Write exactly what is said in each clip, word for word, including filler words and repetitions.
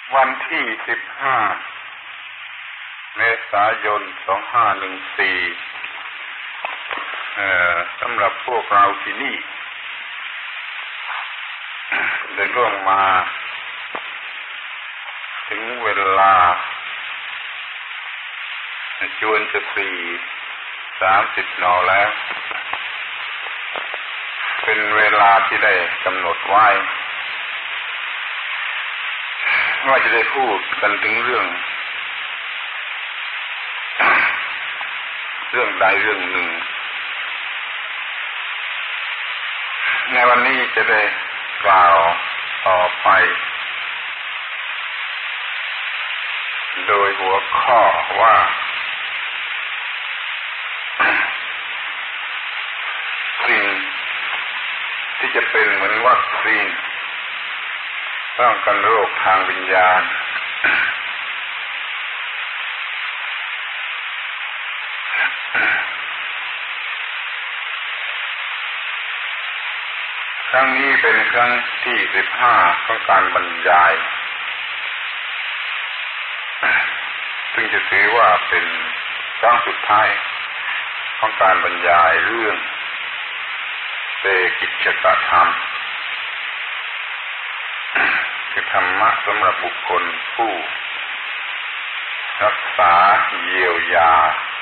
วันที่สิบห้าเมษายนสองห้าหนึ่งสี่เอ่อสำหรับพวกเราที่นี่ได้ล่วงมาถึงเวลาจวนจะสี่สามสิบนแล้วเป็นเวลาที่ได้กำหนดไว้ว่าจะได้พูดกันถึงเรื่องเรื่องใดเรื่องหนึ่งในวันนี้จะได้กล่าวต่อไปโดยหัวข้อว่าสิ่งที่จะเป็นเหมือนวัคซีนป้องกันโรคทางวิญญาณครั้งนี้เป็นครั้งที่สิบห้าของการบรรยายซึ่งจะถือว่าเป็นครั้งสุดท้ายของการบรรยายเรื่องเตกิจจกธรรมคือธรรมะสำหรับบุคคลผู้รักษาเยียวยา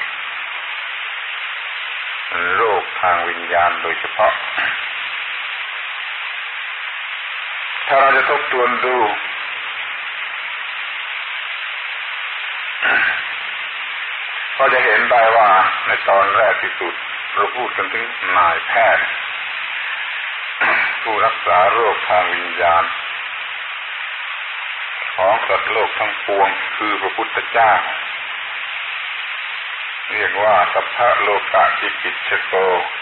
โรคทางวิญญาณโดยเฉพาะถ้าเราจะทบทวนดูก็จะเห็นได้ว่าในตอนแรกที่สุดเราพูดกันถึงนายแพทย์ผู้รักษาโรคทางวิญญาณของสัตว์โลกทั้งปวงคือพระพุทธเจ้าเรียกว่าสัพพะโลกะจิกิจฉโก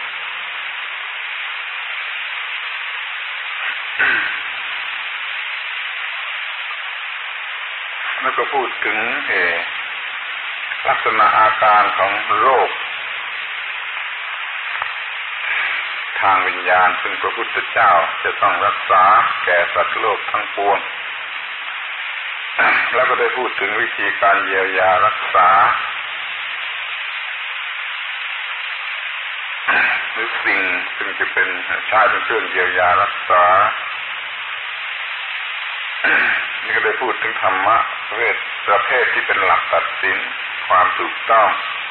แล้วก็พูดถึงลักษณะอาการของโรคทางวิญญาณซึ่งพระพุทธเจ้าจะต้องรักษาแก่สัตว์โลกทั้งปวงแล้วก็ได้พูดถึงวิธีการเยียวยารักษาหรือสิ่งซึ่งจะเป็นใช้เป็นเครื่องเยียวยารักษานี่ก็ได้พูดถึงธรรมะประเภทประเภทที่เป็นหลักตัดสินความถูกต้อง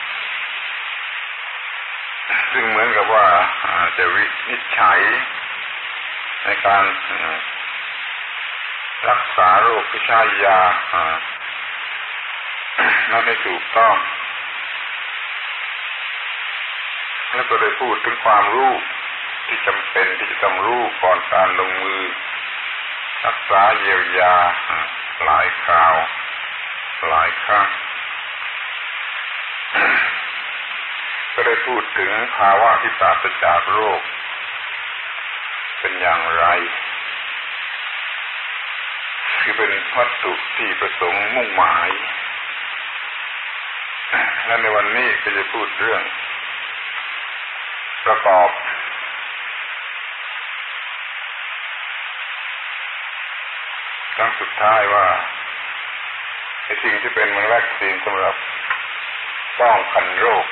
ซึ่งเหมือนกับว่าจะวินิจฉัยในการรักษาโรคที่ใช้ยานั้นให้ถูกต้องแล้วก็ได้พูดถึงความรู้ที่จำเป็นที่จะต้องรู้ก่อนการลงมือรักษาเยียวยาหลายคราวหลายครั้งก็ได้พูดถึงภาวะที่ปราศจากโรคเป็นอย่างไรคือเป็นวัตถุที่ประสงค์มุ่งหมายและในวันนี้ก็จะพูดเรื่องประกอบครั้งสุดท้ายว่าไอ้สิ่งที่เป็นเหมือนวัคซีนสำหรับป้องกันโรค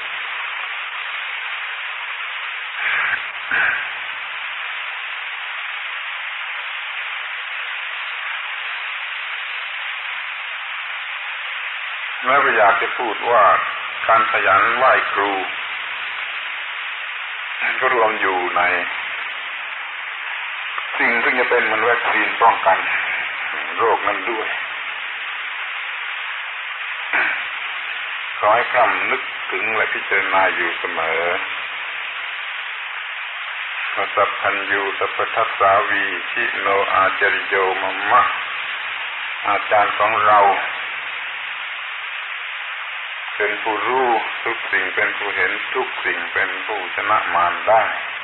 แล้วก็อยากจะพูดว่าการขยันไหว้ครูก็รวมอยู่ในสิ่งที่จะเป็นเหมือนวัคซีนป้องกันโรคนั้นด้วยขอให้คำนึกถึงและพิจารณาอยู่เสมอสัพพัญญูสัพพทัสสาวีชิโนอาจาริโยมัมมะอาจารย์ของเราเป็นผู้รู้ทุกสิ่งเป็นผู้เห็นทุกสิ่งเป็นผู้ชนะมารได้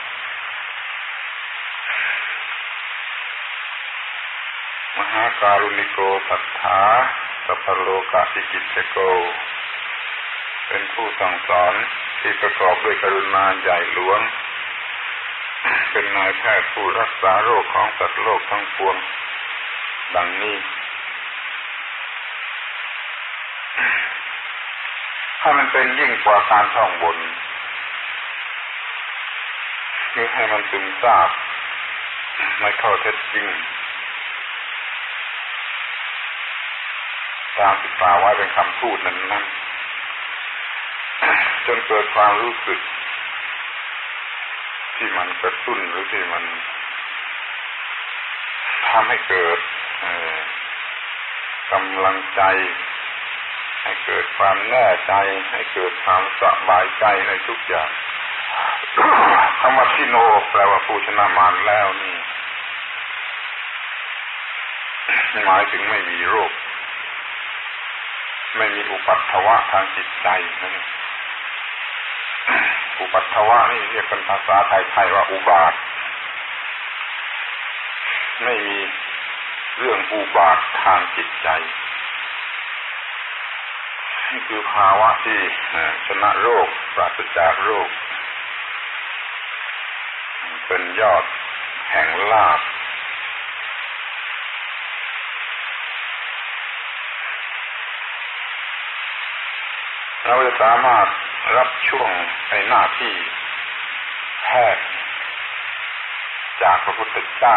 มหาการุณิโกสัทธาสัพพโลกะจิกิจฉโกเป็นผู้สั่งสอนที่ประกอบด้วยกรุณาใหญ่หลวงเป็นนายแพทย์ผู้รักษาโรคของสัตว์โลกทั้งปวงดังนี้ให้มันเป็นยิ่งกว่าการท่องบนคือให้มันซึมซาบในข้อเท็จจริงตามที่กล่าวไว้เป็นคำพูดนั้นนั้นจนเกิดความรู้สึกที่มันกระตุ้นหรือที่มันทำให้เกิดกำลังใจให้เกิดความแน่ใจให้เกิดความสบายใจในทุกอย่างคำว่าทิโนแปลว่าผู้ชนะมารแล้วนี่หมายถึงไม่มีโรคไม่มีอุปัฏฐวะทางจิตใจนั่นอุปัฏฐวะนี่เรียกเป็นภาษาไทยๆว่าอุบาทไม่มีเรื่องอุบาททางจิตใจนี่คือภาวะที่ชนะโรคปราศจากโรคเป็นยอดแห่งลาภเราจะสามารถรับช่วงในหน้าที่แพทย์จากพระพุทธเจ้า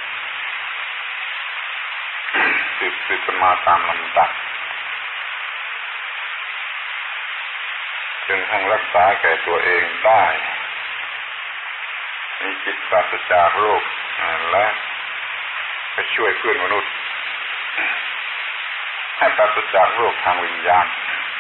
สืบสืบกันมาตามลำดับจนทั้งรักษาแก่ตัวเองได้มีจิตปราศจากโรคและไปช่วยเพื่อนมนุษย์ให้ปราศจากโรคทางวิญญาณ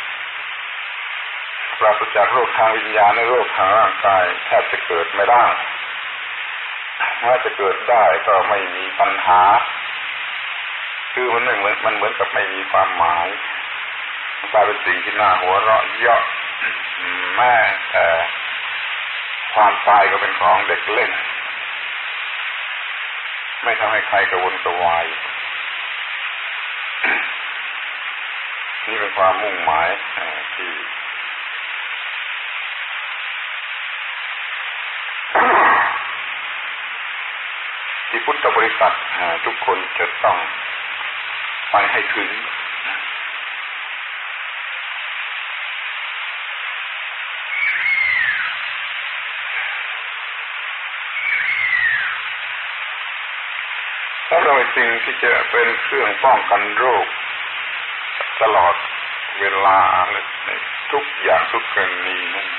ปราศจากโรคทางวิญญาณในโรคทางร่างกายแทบจะเกิดไม่ได้ถ้าจะเกิดได้ก็ไม่มีปัญหาคือมันไม่เหมือนมันเหมือนกับไม่มีความหมายกลายเป็นสิ่งที่น่าหัวเราะเยาะแม่แต่ความตายก็เป็นของเด็กเล่นไม่ทำให้ใครกระวนกระวายนี่เป็นความมุ่งหมายที่ที่พุทธบริษัททุกคนจะต้องไปให้ถึงสำหรับสิ่งที่จะเป็นเครื่องป้องกันโรคตลอดเวลาทุกอย่างทุกกรณีนั้น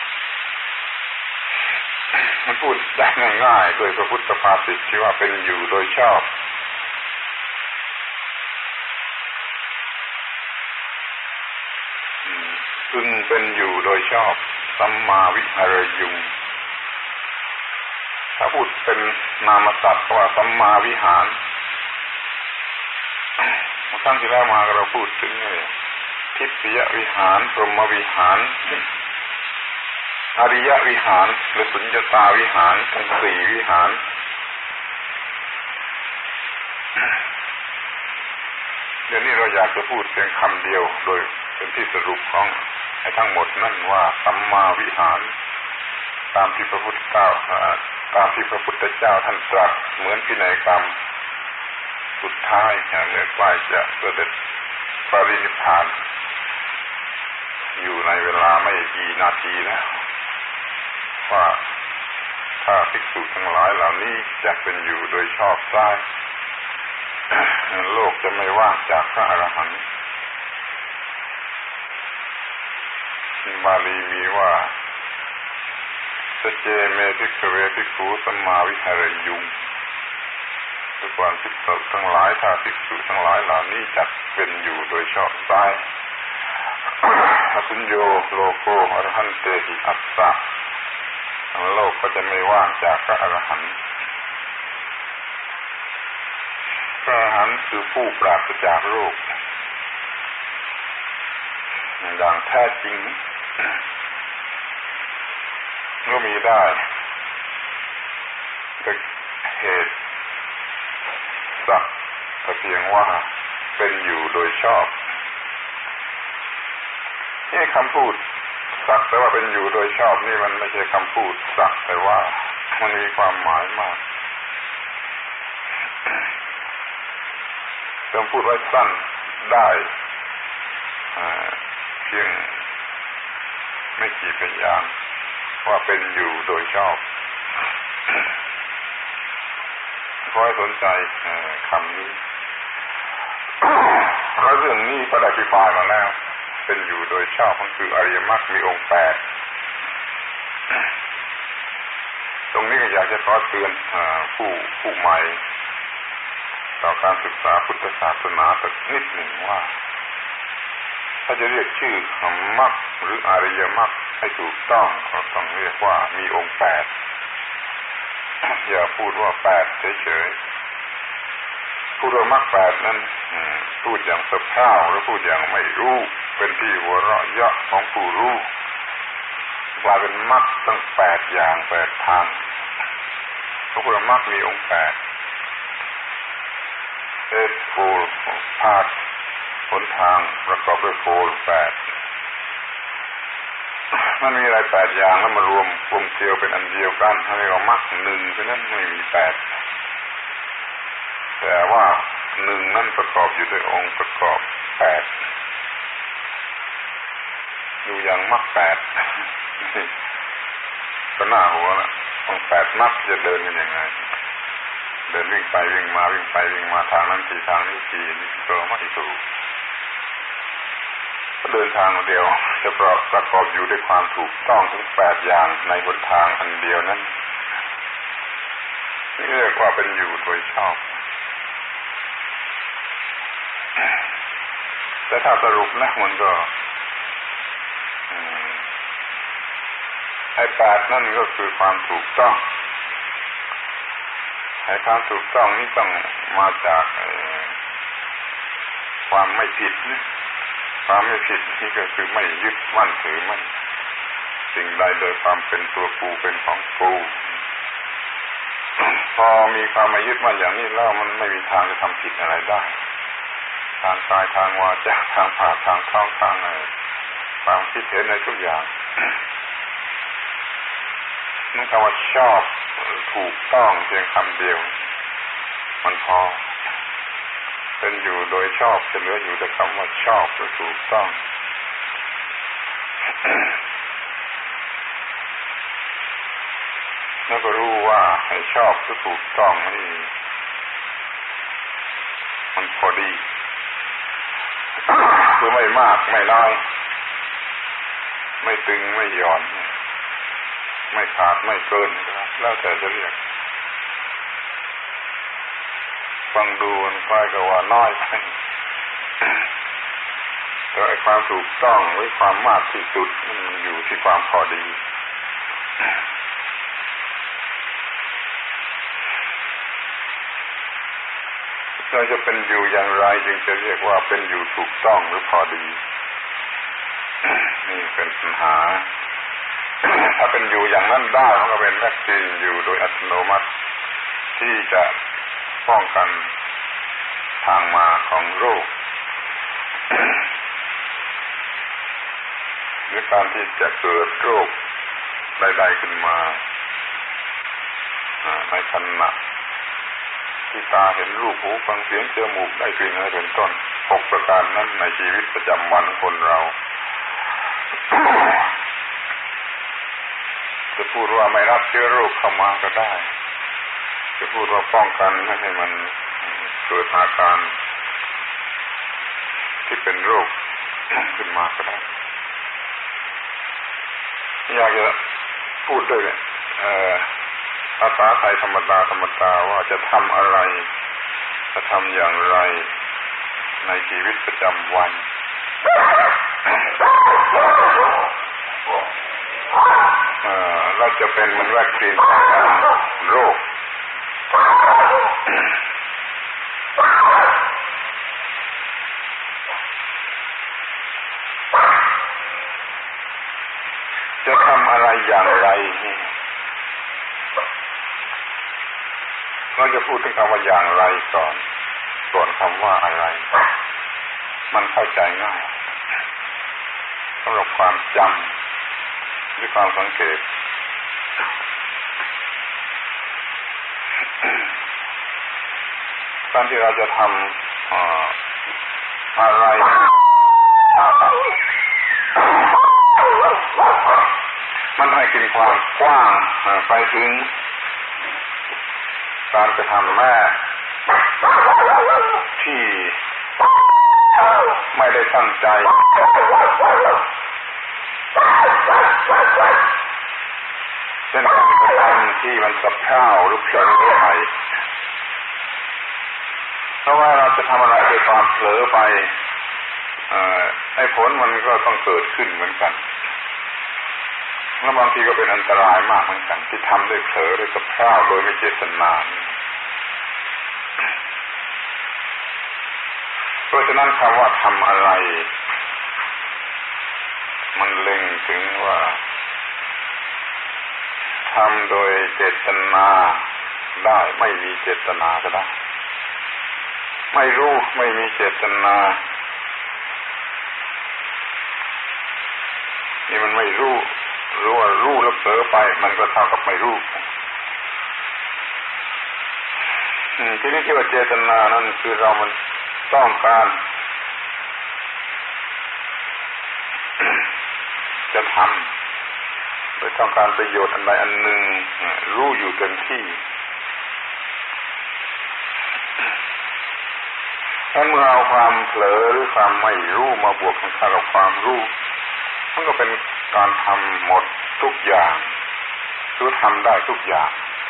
มันพูดได้ง่ายๆโดยพระพุทธภาษิตที่ว่าเป็นอยู่โดยชอบพึงเป็นอยู่โดยชอบสัมมาวิหารยุงถ้าพูดเป็นนามศัพท์ว่าสัมมาวิหารเมื่อครั้งที่แล้วมาเราพูดถึงทิพยวิหารพรหมวิหารอริยวิหารหรือสุญญตาวิหารทั้งสี่วิหารเดี๋ยวนี้เราอยากจะพูดเพียงคำเดียวโดยเป็นที่สรุปของให้ทั้งหมดนั่นว่าสัมมาวิหารตามที่พระพุทธเจ้าตามที่พระพุทธเจ้าท่านตรัสเหมือนพินัยกรรมสุดท้ายเมื่อใกล้จะเสด็จปรินิพพานอยู่ในเวลาไม่กี่นาทีแล้วว่าถ้าภิกษุทั้งหลายเหล่านี้จะเป็นอยู่โดยชอบได้โลกจะไม่ว่างจากพระอรหันต์บาลีมีว่าสเจเมภิกขเวภิกขุสัมมาวิหารยุงทุกวันภิกษุทั้งหลายถ้าภิกษุทั้งหลายเหล่านี้จักเป็นอยู่โดยชอบได้อสุญโญโลโกอรหันเตหิอัสสะโลกก็จะไม่ว่างจากพระอรหันต์พระอรหันต์คือผู้ปราศจากโรคอย่างแท้จริงก็มีได้แต่เหตุสักแต่เพียงว่าเป็นอยู่โดยชอบนี่คำพูดสักแต่ว่าเป็นอยู่โดยชอบนี่มันไม่ใช่คำพูดสักแต่ว่ามันมีความหมายมากคำพูดไว้สั้นได้เพียงไม่ขี่พยานว่าเป็นอยู่โดยชอบขอให้สนใจคำนี้แล้วเรื่องนี้ก็ได้อธิบายมาแล้วเป็นอยู่โดยชอบมันคืออริยมรรคมีองค์แปดตรงนี้ก็อยากจะขอเตือนผู้ผู้ใหม่ต่อการศึกษาพุทธศาสนาสักนิดหนึ่งว่าถ้าจะเรียกชื่อมรรคหรืออริยมรรคให้ถูกต้องก็ต้องเรียกว่ามีองค์แปดอย่าพูดว่าแปดเฉยๆพูดว่ามรรคแปดนั้นพูดอย่างสะเพร่าหรือพูดอย่างไม่รู้เป็นที่หัวเราะเยาะของผู้รู้กลายเป็นมรรคตั้งแปดอย่างแปดทางพระพุทธมรรคมีองค์แปดเอ็ดโฟลพาธหนทางประกอบด้วยโฟลแปดมันมีอะไรแปดอย่างแล้วมารวมกลมเกลียวเป็นอันเดียวกันให้เรียกว่ามรรคหนึ่งเพราะนั้นไม่มีแปดแต่ว่าหนึ่งนั่นประกอบอยู่ด้วยองค์ประกอบแปดอยู่อย่างมรรคแปดก็น่าหัวละองค์แปดมรรคจะเดินกันยังไงเดินวิ่งไปวิ่งมาวิ่งไปวิ่งมาทางนั้นทีทางนี้ทีนี่ก็ไม่ถูกก็เดินทางเดียวจะประกอบอยู่ด้วยความถูกต้องทั้งแปดอย่างในหนทางอันเดียวนั้นนี่เรียกว่าเป็นอยู่โดยชอบแต่ถ้าสรุปนะมันก็ไอ้แปดนั่นก็คือความถูกต้องไอ้ความถูกต้องนี่ต้องมาจากความไม่ผิดนะความไม่ผิดนี่ก็คือไม่ยึดมั่นถือมั่นสิ่งใดโดยความเป็นตัวกูเป็นของกูพอมีความไม่ยึดมั่นอย่างนี้แล้วมันไม่มีทางจะทำผิดอะไรได้ทางกายทางวาจาทางปากทางท้องทางอะไรความคิดเห็นในทุกอย่างนั่นคำว่าชอบถูกต้องเพียงคำเดียวมันพอเป็นอยู่โดยชอบจะเหลืออยู่แต่คำว่าชอบหรือถูกต้องแล้วก็รู้ว่าให้ชอบหรือถูกต้องนี่มันพอดีคือไม่มากไม่น้อยไม่ตึงไม่หย่อนไม่ขาดไม่เกินแล้วแต่จะเรียกฟังดูมันคล้ายกับว่าน้อยไปแต่ไอ้ความถูกต้องหรือความมากที่สุดมันอยู่ที่ความพอดีเราจะเป็นอยู่อย่างไรจึงจะเรียกว่าเป็นอยู่ถูกต้องหรือพอดีนี่เป็นปัญหาถ้าเป็นอยู่อย่างนั้นได้มันก็เป็นวัคซีนอยู่โดยอัตโนมัติที่จะป้องกันทางมาของโรคหรือการที่จะเกิดโรคใดๆขึ้นมาในขณะที่ตาเห็นรูปหูฟังเสียงจมูกได้กลิ่นอะไรเป็นต้นหกประการนั้นในชีวิตประจำวันของคนเราจะพูดว่าไม่รับเชื้อโรคเข้ามาก็ได้จะพูดว่าป้องกันไม่ให้มันเกิดอาการที่เป็นโรคขึ้นมาก็ได้อยากจะพูดด้วยภาษาไทยธรรมดาธรรมดาว่าจะทำอะไรจะทำอย่างไรในชีวิตประจำวันเราจะเป็นมันวัคซีนป้องกันโรคจะทำอะไรอย่างไรเราจะพูดถึงคำว่าอย่างไรก่อนส่วนคำว่าอะไรมันเข้าใจง่ายสำหรับความจำหรือความสังเกตการที่เราจะทำอะไรมันให้กินความกว้างไปถึงการกระทำแม่ที่ไม่ได้ตั้งใจเช่นการกระทำที่มันสะเพร่าหรือเผลอไปเพราะว่าเราจะทำอะไรโดยความเผลอไปไอ้ผลมันก็ต้องเกิดขึ้นเหมือนกันแล้วบางทีก็เป็นอันตรายมากเหมือนกันที่ทำด้วยเผลอด้วยสะเพร่าโดยไม่เจตนาเพราะฉะนั้นคำว่าทำอะไรมันเล็งถึงว่าทำโดยเจตนาได้ไม่มีเจตนาก็ได้ไม่รู้ไม่มีเจตนานี่มันไม่รู้รู้ว่ารู้แล้วเผลอไปมันก็เท่ากับไม่รู้ทีนี้ที่ว่าเจตนานั่นคือเรามันต้องการจะทำโดยต้องการประโยชน์อันใดอันหนึ่งรู้อยู่เต็มที่ถ้าเมื่อเอาความเผลอหรือความไม่รู้มาบวกกันกับความรู้มันก็เป็นการทำหมดทุกอย่างคือทำได้ทุกอย่าง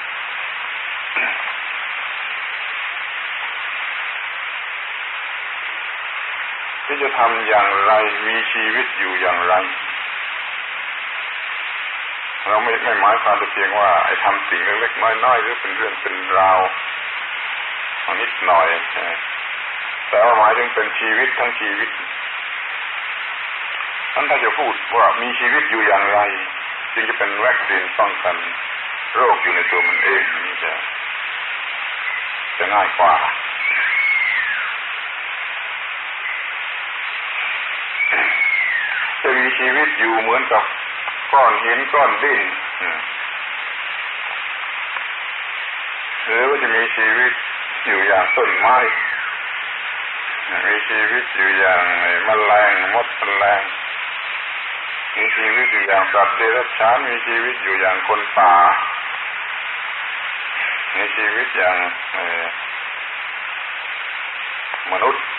ที่จะทำอย่างไรมีชีวิตอยู่อย่างไรเราไม่ไม่หมายความแต่เพียงว่าไอ้ทำสิ่งเล็กๆน้อยๆหรือเป็นเรื่องเป็นราวนิดหน่อยแต่ว่าหมายถึงเป็นชีวิตทั้งชีวิตนั้นถ้าจะพูดว่ามีชีวิตอยู่อย่างไรจึงจะเป็นวัคซีนป้องกันโรคอยู่ในตัวมันเองนี่จะจะง่ายกว่าจะมีชีวิตอยู่เหมือนกับก้อนหินก้อนดินหรือว่าจะมีชีวิตอยู่อย่างต้นไม้มีชีวิตอยู่อย่างแมลงมดแมลงมีชีวิตอยู่อย่างสัตว์เดรัจฉานมีชีวิตอยู่อย่างคนป่ามีชีวิตอย่างมนุษย์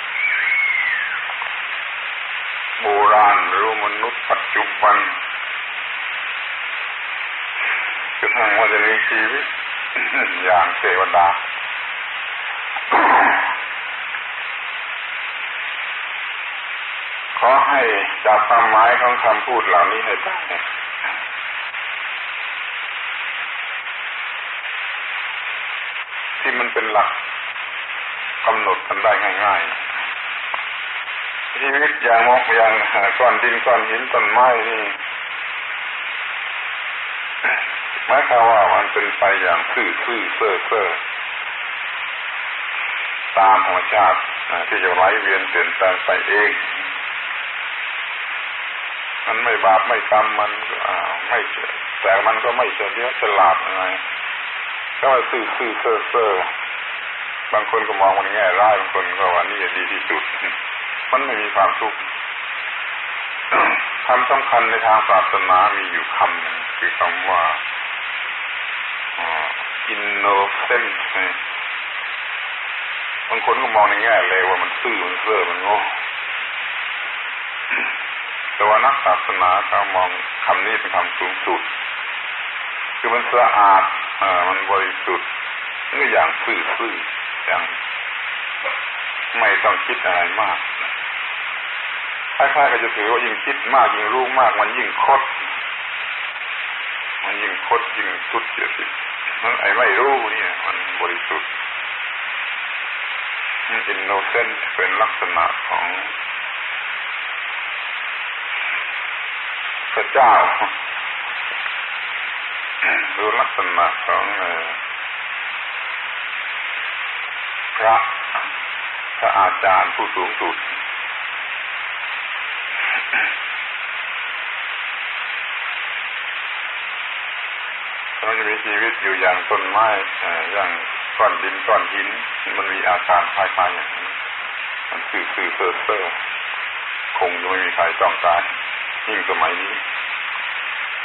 โบราณหรือมนุษย์ปัจจุบันกระทั่งว่าจะมีชีวิตอย่างเทวดาขอให้จับความหมายของคำพูดเหล่านี้ให้ได้ที่มันเป็นหลักกำหนดกันได้ง่ายๆชีวิตอย่างมกอย่างก้อนดินก้อนหินต้นไม้นี่หมายความว่ามันเป็นไปอย่างซื่อๆเซ่อๆตามธรรมชาติที่จะไหลเวียนเปลี่ยนแปลงไปเองมันไม่บาปไม่กรรมมันไม่แต่มันก็ไม่เฉลียวฉลาดอะไรก็ซื่อซื่อเซ่อเซ่อบางคนก็มองมันแง่ร้ายบางคนก็ว่านี่ดีที่สุดมันไม่มีความทุกข์คำสำคัญในทางศาสนามีอยู่คำหนึ่งคือคำว่า innocent บางคนก็มองในแง่เลยว่ามันซื่อมันเซ่อมันโง่แต่ว่านักศาสนาเขามองคำนี้เป็นคำสูงสุดคือมันสะอาดอ่ามันบริสุทธิ์นี่อย่างซื่อๆอย่างไม่ต้องคิดอะไรมากคล้ายๆก็จะถือว่ายิ่งคิดมากยิ่งรู้มากมันยิ่งคดมันยิ่งคดยิ่งทุจริตไอ้ไม่รู้นี่มันบริสุทธิ์อินโนเซนต์เป็นลักษณะของพระเจ้าดูลักษณะของพระพระอาจารย์ผู้สูงสุดมันจะมีชีวิตอยู่อย่างต้นไม้อย่างก้อนดินก้อนหินมันมีอาการคล้ายๆอย่างนี้มันซื่อๆเซ่อๆคงจะไม่มีใครต้องการยิ่งสมัยนี้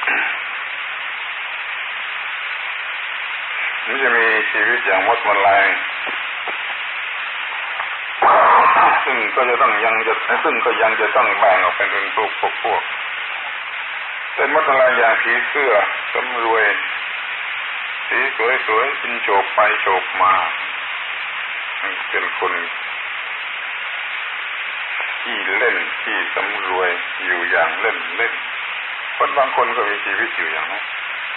มันจะมีชีวิตอย่างมดแมลงซึ่งก็จะต้องยังจะซึ่งก็ยังจะต้องแบ่งออกเป็นพวกพวกพวกเป็นมดแมลงอย่างผีเสื้อสำรวยสีสวยๆกินโฉบไปโฉบมาเป็นคนที่เล่นที่สำรวยอยู่อย่างเล่นเล่นคนบางคนก็มีชีวิตอยู่อย่างนั้น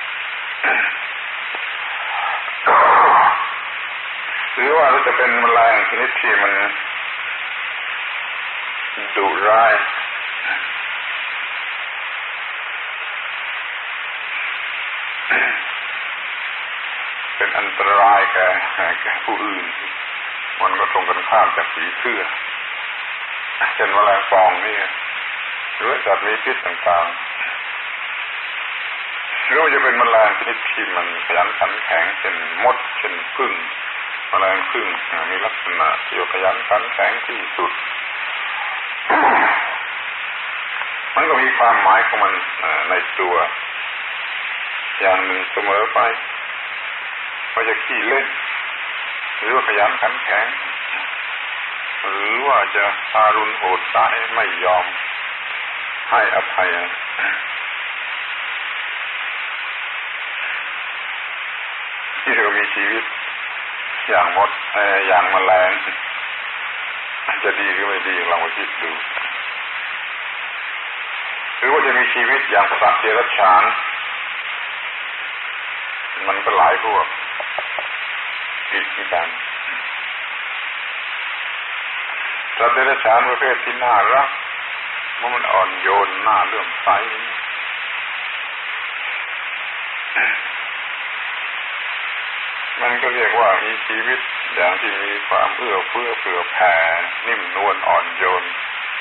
หรือว่าจะเป็นแมลงชนิดที่มันดุร้ายเป็นอันตรายแก่แก่ผู้อื่นมันก็ตรงกันข้ามจากผีเสื้อเช่นแมลงปองนี่หรือสัตว์มีพิษต่างๆหรือจะเป็นแมลงชนิดที่มันขยันขันแข็งเช่นมดเช่นผึ้งแมลงผึ้งมีลักษณะที่ขยันขันแข็งที่สุดมันก็มีความหมายของมันในตัวอย่างหนึ่งเสมอไปว่าจะขี้เล่นหรือว่าขยันขันแข็งหรือว่าจะทารุณโหดร้ายไม่ยอมให้อภัยที่เรามีชีวิตอย่างมดอย่างแมลงจะดีหรือไม่ดีลองมาคิดดูหรือว่าจะมีชีวิตอย่างสัตว์เดรัจฉานมันก็หลายพวกอีกเหมือนกันสัตว์เดรัจฉานประเภทที่น่ารักมันอ่อนโยนน่าเลื่อมใสมันก็เรียกว่ามีชีวิตอย่างที่มีความเอื้อเฟื้อเผื่อแผ่นิ่มนวลอ่อนโยน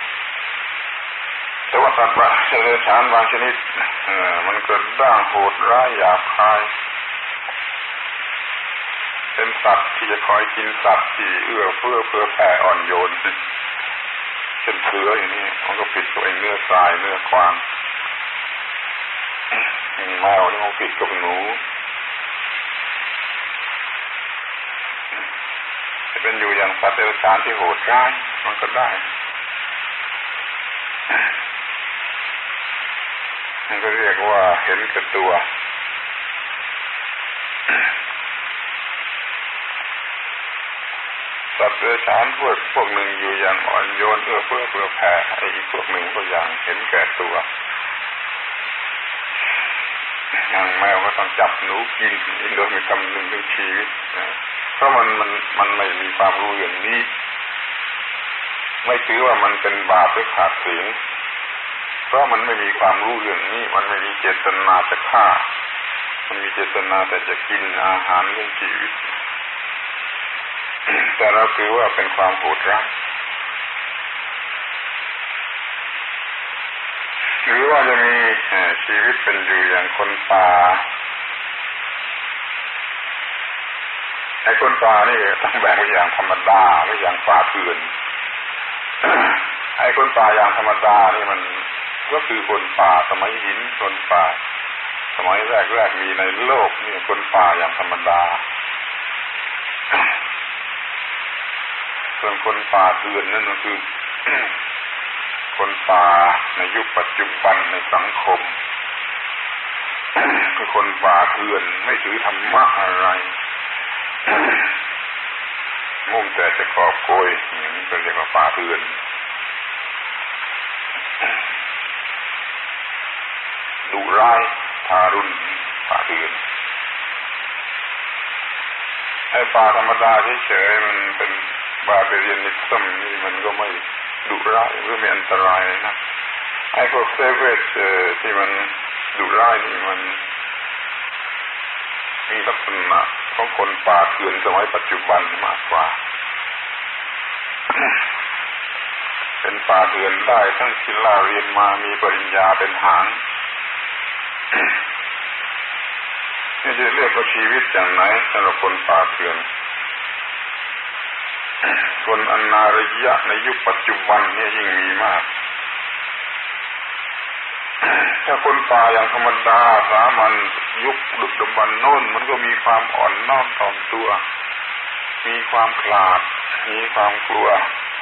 แต่ว่าสัตว์เดรัจฉานบางชนิดมันเกิดด้างโหดร้ายหยาบคายเป็นสัตว์ที่จะคอยกินสัตว์ที่เอื้อเฟื้อเผื่อแผ่อ่อนโยนเช่นเสืออย่างนี้มันก็ปิดกับไอ้เนื้อทรายเนื้อกวางแมวนี่มันปิดกับหนูจะเป็นอยู่อย่างสัตว์เดรัจฉานที่โหดร้ายมันก็ได้มันก็เรียกว่าเห็นแก่ตัวสัตว์เดรัจฉานพวกพวกหนึ่งอยู่อย่างอ่อนโยนเอื้อเฟื้อเผื่อแผ่ไอ้อีกพวกหนึ่งก็อย่างเห็นแก่ตัวอย่างแมวก็ต้องจับหนูกินโดยไม่คำนึงถึงชีวิตเพราะมันมันมันไม่มีความรู้อย่างนี้ไม่ถือว่ามันเป็นบาปหรือขาดศีลเพราะมันไม่มีความรู้เรื่องนี้มันไม่มีเจตนาจะฆ่ามันมีเจตนาแต่จะกินอาหารเลี้ยงชีวิตแต่เราถือว่าเป็นความโหดร้ายหรือว่าจะมีชีวิตเป็นอยู่อย่างคนป่าไอ้คนป่านี่ต้องแบ่งเป็นอย่างธรรมดาและอย่างป่าเถื่อนไอ้คนป่าอย่างธรรมดานี่มันก็คือคนป่าสมัยหินคนป่าสมัยแรกๆมีในโลกนี่คนป่าอย่างธรรมดาส่วนคนป่าเถื่อนนั่นก็คือคนป่าในยุคปัจจุบันในสังคมคือคนป่าเถื่อนไม่ถือธรรมะอะไรมุ่งแต่จะกอบโกยอย่างนี้ก็เรียกว่าป่าเถื่อนดุร้ายทารุณป่าเถื่อนไอ้ป่าธรรมดาเฉยๆมันเป็นบาเบเรียนนิสมนี่มันก็ไม่ดุร้ายหรือไม่อันตรายนะไอ้พวกเซเวตที่มันดุร้ายนี่มันมีลักษณะของคนป่าเถื่อนสมัยปัจจุบันมากกว่า เป็นป่าเถื่อนได้ทั้งศิลาเรียนมามีปริญญาเป็นหางนี่จะเรียกว่าชีวิตอย่างไหนสำหรับคนป่าเถื่อนคนอนาริยะในยุคปัจจุบันนี่ยิ่งมีมากถ้าคนป่าอย่างธรรมดาสามัญยุคดึกดำบรรพ์โน่นมันก็มีความอ่อนน้อมถ่อมตัวมีความขลาดมีความกลัว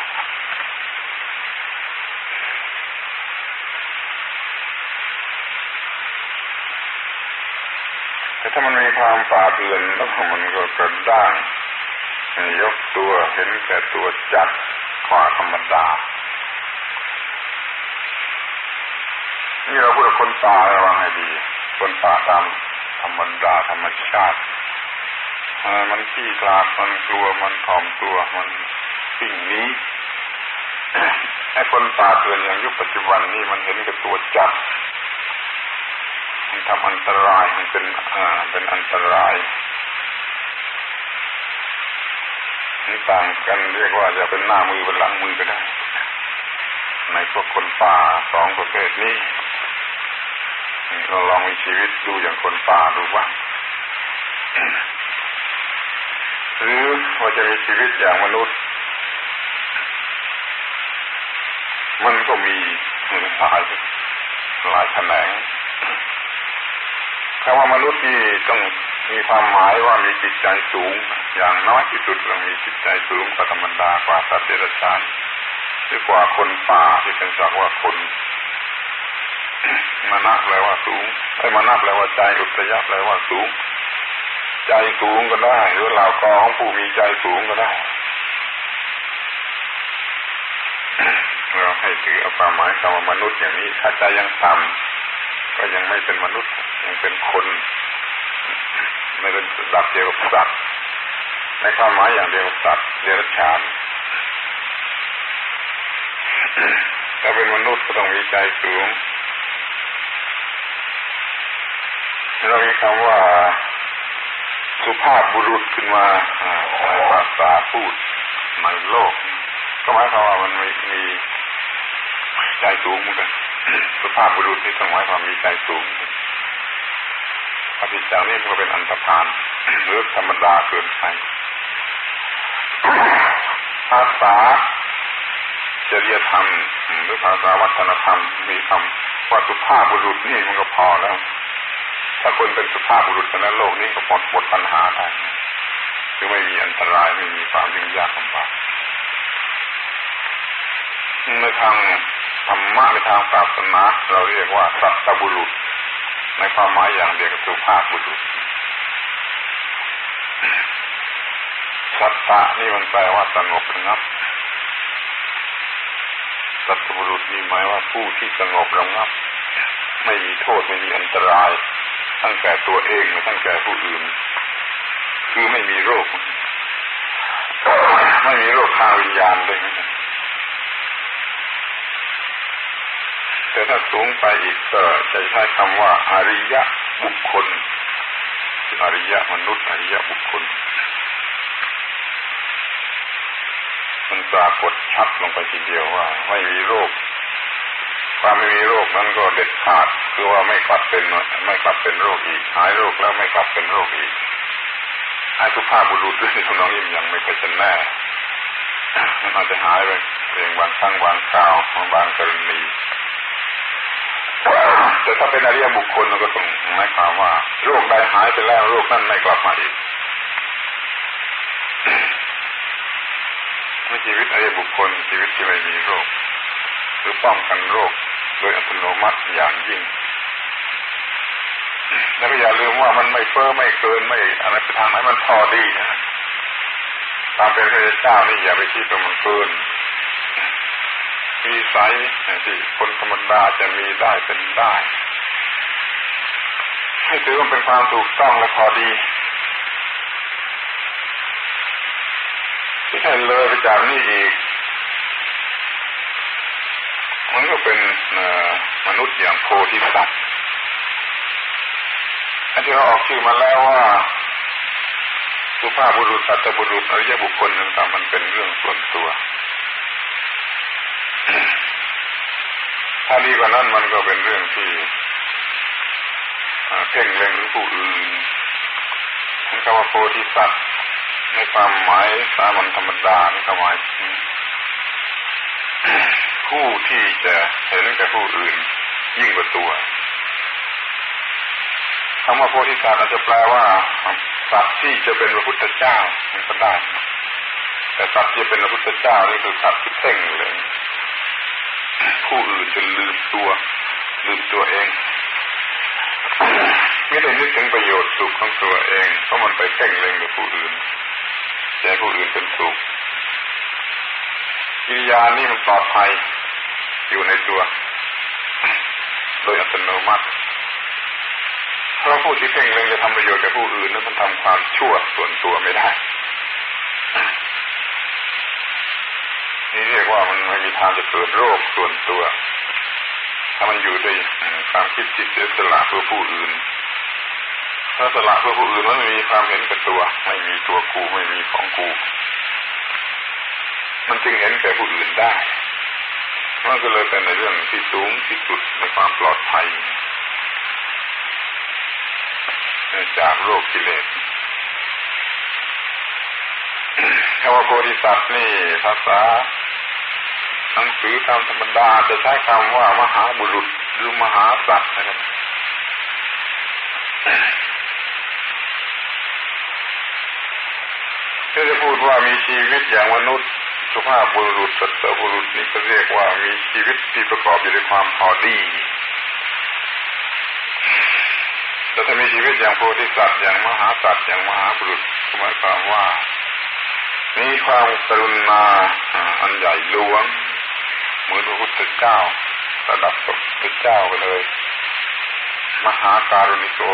แต่ถ้ามันมีความป่าเถื่อนแล้วมันก็กระด้างยกตัวเห็นแก่ตัวจัดกว่าธรรมดานี่เราพูดกับคนป่าระวังให้ดีคนป่าตามธรรมดาธรรมชาติมันขี้คลาดมันกลัวมันถ่อมตัวมันสิ่งนี้ไอ้คนป่าเถื่อนอย่างยุคปัจจุบันนี่มันเห็นแก่ตัวจัดมันทำอันตรายมันเป็นอ่าเป็นอันตรายนี่ต่างกันเรียกว่าจะเป็นหน้ามือเป็นหลังมือก็ได้ในพวกคนป่าสองประเภทนี้เราลองมีชีวิตดูอย่างคนป่าดูบ้างหรือว่าจะมีชีวิตอย่างมนุษย์มันก็มีหลายหลายแขนงคำว่ามนุษย์นี่ต้องมีความหมายว่ามีจิตใจสูงอย่างน้อยที่สุดต้องมีจิตใจสูงกว่าธรรมดากว่าสัตว์เดรัจฉานหรือกว่าคนป่าที่เป็นสักว่าคนมานะแปลว่าสูงไอ้มานะแปลว่าใจอุตยะแปลว่าสูงใจสูงก็ได้หรือเหล่ากอของผู้มีใจสูงก็ได้เราให้ถือเอาความหมายคำว่ามนุษย์อย่างนี้ถ้าใจยังต่ำก็ยังไม่เป็นมนุษย์ยังเป็นคนในระดับเดียวกับสัตว์ในความหมายอย่างเดียวกับสัตว์เดรัจฉานถ้าเป็นมนุษย์ก็ต้องมีใจสูงเรามีคำว่าสุภาพบุรุษขึ้นมาในภาษาพูดในโลกก็หมายความว่ามันมีมีใจสูงเหมือนกันสุภาพบุรุษนี่ต้องหมายความมีใจสูงถ้าผิดจากนี้มันก็เป็นอันธพาลหรือธรรมดาเกินไปภาษาจริยธรรมหรือภาษาวัฒนธรรมมีคำว่าสุภาพบุรุษนี่มันก็พอแล้วถ้าคนเป็นสุภาพบุรุษในโลกนี้ก็หมดหมดปัญหาได้คือไม่มีอันตรายไม่มีความยุ่งยากลำบากในทางธรรมะในทางศาสนาเราเรียกว่าสัตตบุรุษในความหมายอย่างเดียวกับสุภาพบุรุษสัตตะนี่มันแปลว่าสงบระงับสัตตบุรุษนี่หมายว่าผู้ที่สงบระงับไม่มีโทษไม่มีอันตรายทั้งแก่ตัวเองและทั้งแก่ผู้อื่นคือไม่มีโรคไม่มีโรคทางวิญญาณเลยแต่ถ้าสูงไปอีกก็จะใช้คำว่าอริยบุคคลอริยมนุษย์อริยบุคคลมันปรากฏชัดลงไปทีเดียวว่าไม่มีโรคความไม่มีโรคนั้นก็เด็ดขาดคือว่าไม่กลับเป็นไม่กลับเป็นโรคอีกหายโรคแล้วไม่กลับเป็นโรคอีกไอ้สุภาพบุรุษด้วยทำนองนี้ยังไม่ค่อยจะแน่มันอาจจะหายไปเพียงบางครั้งบางคราวบางกรณีแต่ถ้าเป็นอริยบุคคลก็ต้องหมายความว่าโรคใดหายไปแล้วโรคนั้นไม่กลับมาอีกไม่ชีวิตอริยบุคคลชีวิตที่ไม่มีโรคหรือป้องกันโรคโดยอัตโนมัติอย่างยิ่งแล้วก็อย่าลืมว่ามันไม่เฟ้อไม่เกินไม่อะไรไปทางไหนมันพอดีนะตามเป็นพระเจ้านี่อย่าไปคิดว่ามันเกินมีไซส์ที่คนธรรมดาจะมีได้เป็นได้ให้ถือว่าเป็นความถูกต้องและพอดีที่ให้เลยไปจากนี้อีกมันก็เป็นมนุษย์อย่างโพธิสัตว์อันที่เราออกชื่อมาแล้วว่าสุภาพบุรุษสัตตบุรุษอริยบุคคลต่างๆมันเป็นเรื่องส่วนตัวถ้าดีกว่านั้นมันก็เป็นเรื่องที่เพ่งเล็งถึงผู้อื่นคำว่าโพธิสัตว์ในความหมายสามัญธรรมดาในความหมายผู้ที่จะเห็นแก่ผู้อื่นยิ่งกว่าตัวำว่าโพธิสัตว์อาจจะแปลว่าสัตว์ที่จะเป็นพระพุทธเจ้ามันก็ได้แต่สัตว์ที่เป็นพระพุทธเจ้านี่คือสัตว์ที่เพ่งเลยผู้อื่นจนลืมตัวลืมตัวเองไม่ได้นึกถึงประโยชน์สุขของตัวเองเพราะมันไปเพ่งเล็งกับผู้อื่นใจผู้อื่นเป็นสุขกิริยานี่มันปลอดภัยอยู่ในตัวโดยอัตโนมัติเพราะผู้ที่เพ่งเล็งจะทำประโยชน์กับผู้อื่นนั้นมันทำความชั่วส่วนตัวไม่ได้นี่เรียกว่ามันไม่มีทางจะเกิดโรคส่วนตัวถ้ามันอยู่ด้วยความคิดจิตเสียสละเพื่อผู้อื่นถ้าสละเพื่อผู้อื่นมันไม่มีความเห็นแก่ตัวไม่มีตัวกูไม่มีของกูมันจึงเห็นแก่ผู้อื่นได้มันก็เลยเป็นในเรื่องที่สูงที่สุดในความปลอดภัยจากโรคกิเลสคำว่าโพธิสัตว์นี่ภาษาหนังสือตามธรรมดาจะใช้คำว่ามหาบุรุษหรือมหาสัตว์นะครับถ้าจะพูดว่ามีชีวิตอย่างมนุษย์สุภาพบุรุษสัตบุรุษนี่ก็เรียกว่ามีชีวิตที่ประกอบอยู่ด้วยความพอดีแต่ถ้ามีชีวิตอย่างโพธิสัตว์อย่างมหาสัตว์อย่างมหาบุรุษหมายความว่ามีความกรุณาอันใหญ่หลวงเหมือนพระพุทธเจ้าระดับพระพุทธเจ้าไปเลยมหาการุณิโก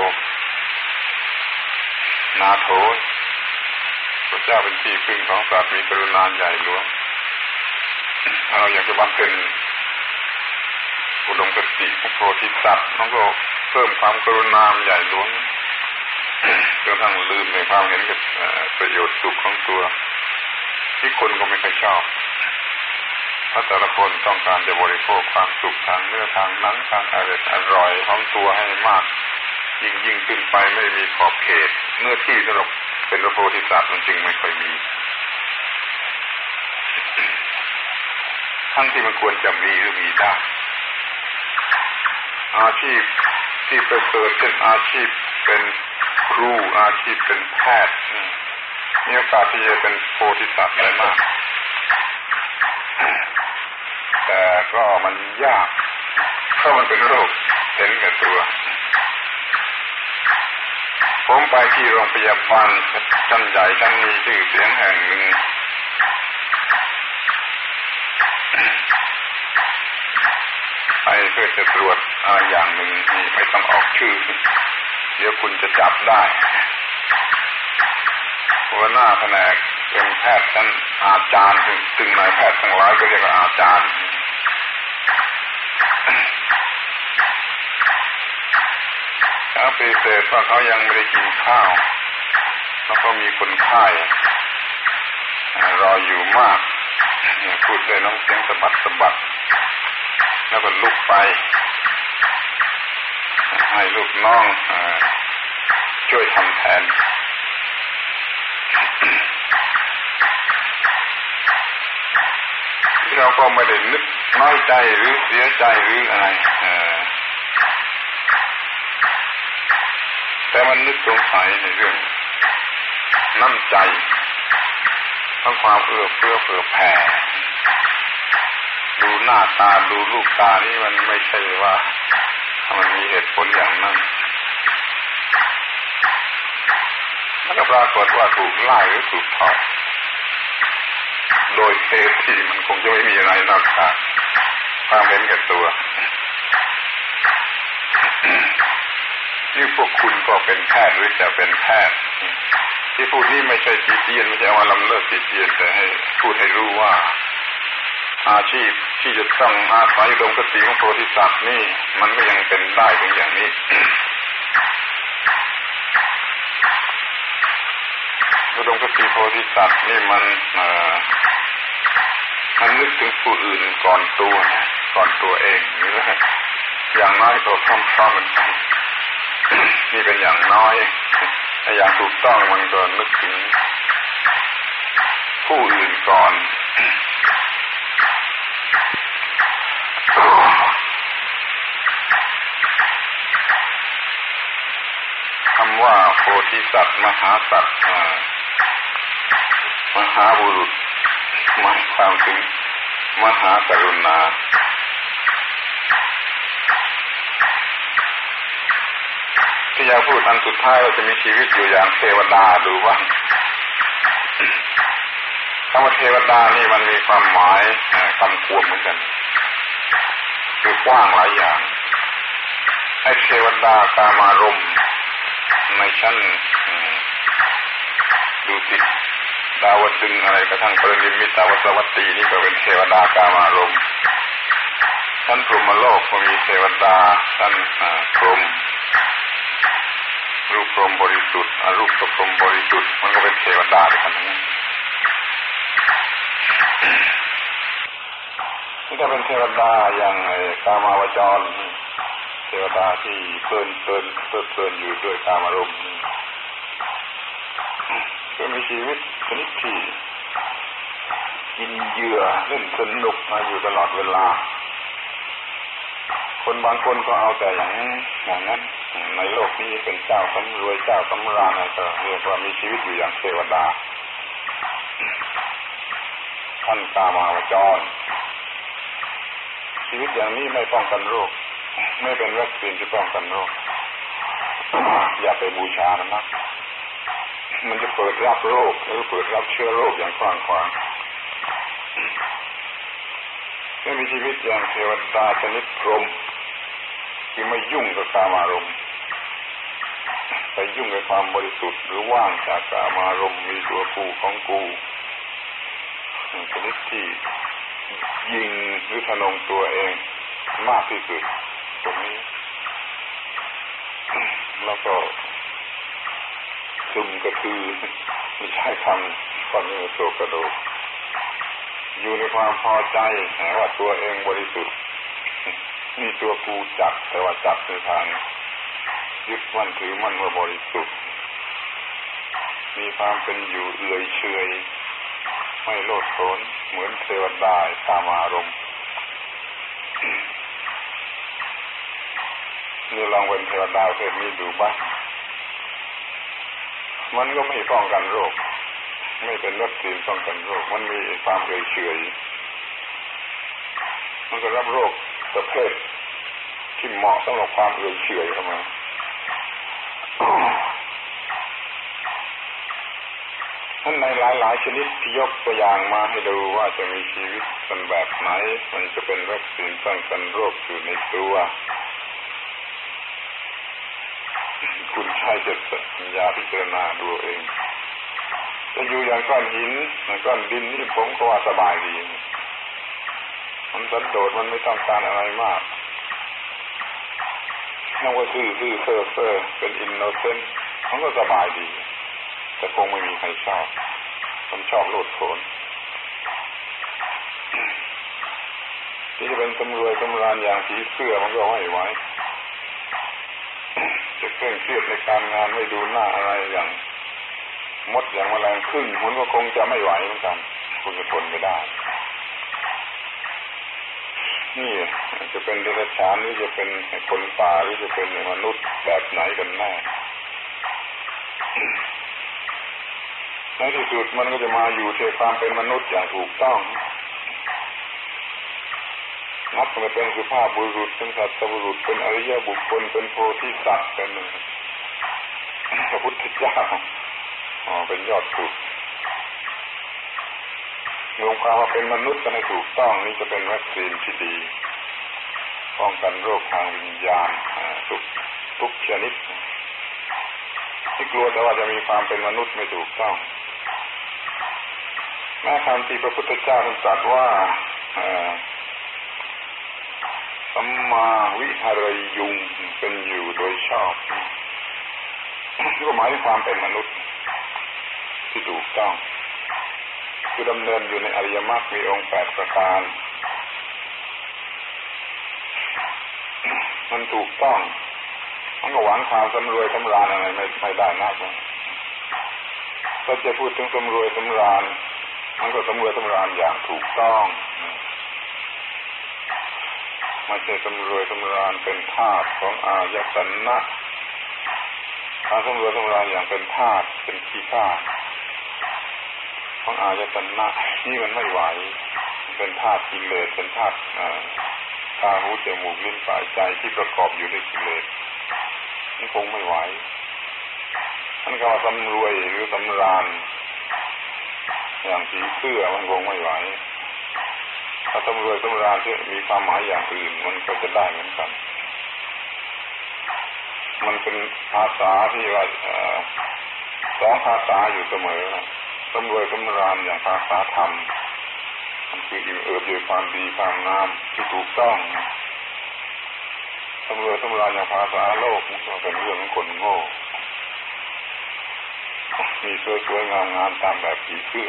นาโถพระเจ้าเป็นที่พึ่งของสัตว์มีกรุณาใหญ่หลวงเราอยากจะบำเพ็ญอุดมคติของโพธิสัตว์น้องก็เพิ่มความกรุณาใหญ่หลวงจนทั้งลืมในความเห็นกับประโยชน์สุขของตัวที่คนก็ไม่ค่อยชอบเพราะแต่ละคนต้องการจะบริโภคความสุขทางเนื้อทางหนังทางอร่อยอร่อยของตัวให้มากยิ่งยิ่งขึ้นไปไม่มีขอบเขตเนื้อที่สำหรับเป็นพระโพธิสัตว์มันจึงไม่ค่อยมีทั้งที่มันควรจะมีหรือมีได้อาชีพที่ประเสริฐเช่นอาชีพเป็นครูอาชีพเป็นแพทย์มีโอกาสที่จะเป็นโพธิสัตว์ได้มากแต่ก็มันยากเพราะมันเป็นโรคเห็นแก่ตัวผมไปที่โรงพยาบาลชั้นใหญ่ชั้นมีชื่อเสียงแห่งหนึ่งไปเพื่อจะตรวจอะไรอย่างหนึ่งนี่ไม่ต้องออกชื่อเดี๋ยวคุณจะจับได้หัวหน้าแผนกเป็นแพทย์ชั้นอาจารย์ซึ่งนายแพทย์ทั้งหลายก็เรียกว่าอาจารย์เขาปฏิเสธว่าเขายังไม่ได้กินข้าวแล้วก็มีคนไข้รออยู่มากพูดด้วยน้ำเสียงสะบัดสะบัดแล้วก็ลุกไปให้ลูกน้องช่วยทำแทนเราก็ไม่ได้นึกน้อยใจหรือเสียใจหรืออะไรแต่มันนึกสงสัยในเรื่องน้ำใจทั้งความเอื้อเฟื้อเผื่อแผ่ดูหน้าตาดูลูกตานี่มันไม่ใช่ว่ามันมีเหตุผลอย่างนั้นแล้วก็ปรากฏว่าถูกไล่หรือถูกถอดโดยเหตุที่มันคงจะไม่มีอะไรนอกจากความเห็นแก่ตัวนี่พวกคุณก็เป็นแพทย์หรือจะเป็นแพทย์ที่พูดนี่ไม่ใช่ตีเตียนไม่ใช่ว่าลำเลิกตีเตียนแต่ให้พูดให้รู้ว่าอาชีพที่จะต้องอาศัยอุดมคติของโพธิสัตว์นี่มันก็ยังเป็นได้ถึงอย่างนี้อุดมคติโพธิสัตว์นี่มันเอ่อมันนึกถึงผู้อื่นก่อนตัวนะก่อนตัวเองนี่แหละอย่างน้อยก็พร้อมๆกันนี่เป็นอย่างน้อยถ้าอย่างถูกต้องมันก็นึกถึงผู้อื่นก่อนธิสัตว์มหาสัตว์มหาบุรุษหมายความถึงมหากรุณาที่อยากพูดอันสุดท้ายเราจะมีชีวิตอยู่อย่างเทวดาดูว่าคำว่าเทวดานี่มันมีความหมายคำควบเหมือนกันคือกว้างหลายอย่างให้เทวดากามารมณ์ในชั้นดุสิตดาวดึงอะไรกระทั่งปรินิมมิตาวสวัตตีนี่ก็เป็นเทวดากามารมณ์ชั้นพรหมโลกก็มีเทวดาชั้นพรหมรูปพรหมบริสุทธิ์อรูปพรหมบริสุทธิ์มันก็เป็นเทวดาด้วยกันทั้งนั้นนี่ถ้าเป็นเทวดาอย่างไอ้กามาวจรเทวดาที่เพลินเพลินเพลิดเพลินอยู่ด้วยกามารมณ์ก็มีชีวิตชนิดที่กินเหยื่อเล่นสนุกมาอยู่ตลอดเวลาคนบางคนก็เอาแต่อย่างอย่างนั้นในโลกนี้เป็นเจ้าสำรวยเจ้าสำราญอะไรก็เรียกว่ามีชีวิตอยู่อย่างเทวดาท่านกามาวจรชีวิตอย่างนี้ไม่ป้องกันโรคไม่เป็นวัคซีนที่ป้องกันโรคอย่าไปบูชามันนะมันจะเปิดรับโรคหรือเปิดรับเชื้อโรคอย่างกว้างขวางไม่มีชีวิตอย่างเทวดาชนิดพรหมคือไม่ยุ่งกับกามารมณ์ไปยุ่งกับความบริสุทธิ์หรือว่างจากกามารมณ์มีตัวกูของกูชนิดที่ยิงหรือทะนงตัวเองมากที่สุดตรงนี้แล้วก็ซุ่มกระตือไม่ใช่คำคนนี้โศกระโดดอยู่ในความพอใจว่าตัวเองบริสุทธิ์มีตัวกูจับแต่ว่าจับในทางยึดมั่นถือมั่นว่าบริสุทธิ์มีความเป็นอยู่เอื่อยเฉยไม่โลดโผนเหมือนเทวดากามารมณ์นี่ลองเป็นเทวดาประเภทนี้ดูบ้างมันก็ไม่ป้องกันโรคไม่เป็นวัคซีนป้องกันโรคมันมีความเอื่อยเฉยมันก็รับโรคประเภทที่เหมาะสำหรับความเอื่อยเฉยเข้ามาท่านในหลายๆชนิดที่ยกตัวอย่างมาให้ดูว่าจะมีชีวิตกันแบบไหนมันจะเป็นวัคซีนป้องกันโรคอยู่ในตัวคุณใช้จะสัญญาพิจารณาดูเองจะอยู่อย่างก้อนหินก้อนดินนี่ผมก็ว่าสบายดีมันสันโดษมันไม่ต้องการอะไรมากนั่งว่าซื่อซื่อเซ่อเซ่อเป็นอินโนเซนต์มันก็สบายดีแต่คงไม่มีใครชอบผมชอบโลดโผนที่จะเป็นตำรวจตำรานอย่างผีเสื้อมันก็ไม่ไหวจะเคร่งเครียดในการงานไม่ดูหน้าอะไรอย่างมดอย่างแมลงขึ้นคุณก็คงจะไม่ไหวเหมือนกันคุณจะทนไม่ได้นี่จะเป็นเดรัจฉานหรือจะเป็นคนป่าหรือจะเป็นมนุษย์แบบไหนกันแน่ในที่สุดมันก็จะมาอยู่ที่ความเป็นมนุษย์อย่างถูกต้องนับมาเป็นสุภาพบุรุษเป็นสัตบุรุษเป็นอริยบุคคลเป็นโพธิสัตว์เป็นพระพุทธเจ้าอ๋อเป็นยอดสุดรวมความว่าเป็นมนุษย์กันให้ถูกต้องนี่จะเป็นวัคซีนที่ดีป้องกันโรคทางวิญญาณทุกทุกชนิดที่กลัวแต่ว่าจะมีความเป็นมนุษย์ไม่ถูกต้องแม้คำที่พระพุทธเจ้าตรัสว่าสัมมาวิหารยุงเป็นอยู่โดยชอบก็หมายถึงความเป็นมนุษย์ที่ถูกต้องคือดำเนินอยู่ในอริยมรรคมีองค์แปดประการมันถูกต้องมันก็หวังความสำรวยสำราญอะไรไม่ไม่ได้นักถ้าจะพูดถึงสำรวยสำราญมันก็สำรวยสำราญอย่างถูกต้องไม่ใช่สำรวยสำราญเป็นทาสของอายตนะการสำรวจสำราญอย่างเป็นธาตุเป็นขี้ข้าของอายตนะนี่มันไม่ไหวเป็นธาตุกิเลสเป็นธาตุตาหูจมูกลิ้นกายใจที่ประกอบอยู่ด้วยกิเลสนี่คงไม่ไหวนั่นก็ว่าสำรวยหรือสำราญอย่างผีเสื้อมันคงไม่ไหวถ้าสำรวยสำราญที่มีความหมายอย่างอื่นมันก็จะได้เหมือนกันมันเป็นภาษาที่ว่าสองภาษาอยู่เสมอสำรวยสำราญอย่างภาษาธรรมมันคืออิ่มเอิบด้วยความดีความงามที่ถูกต้องสำรวยสำราญอย่างภาษาโลกมันก็เป็นเรื่องของคนโง่มีสวยๆงามๆตามแบบผีเสื้อ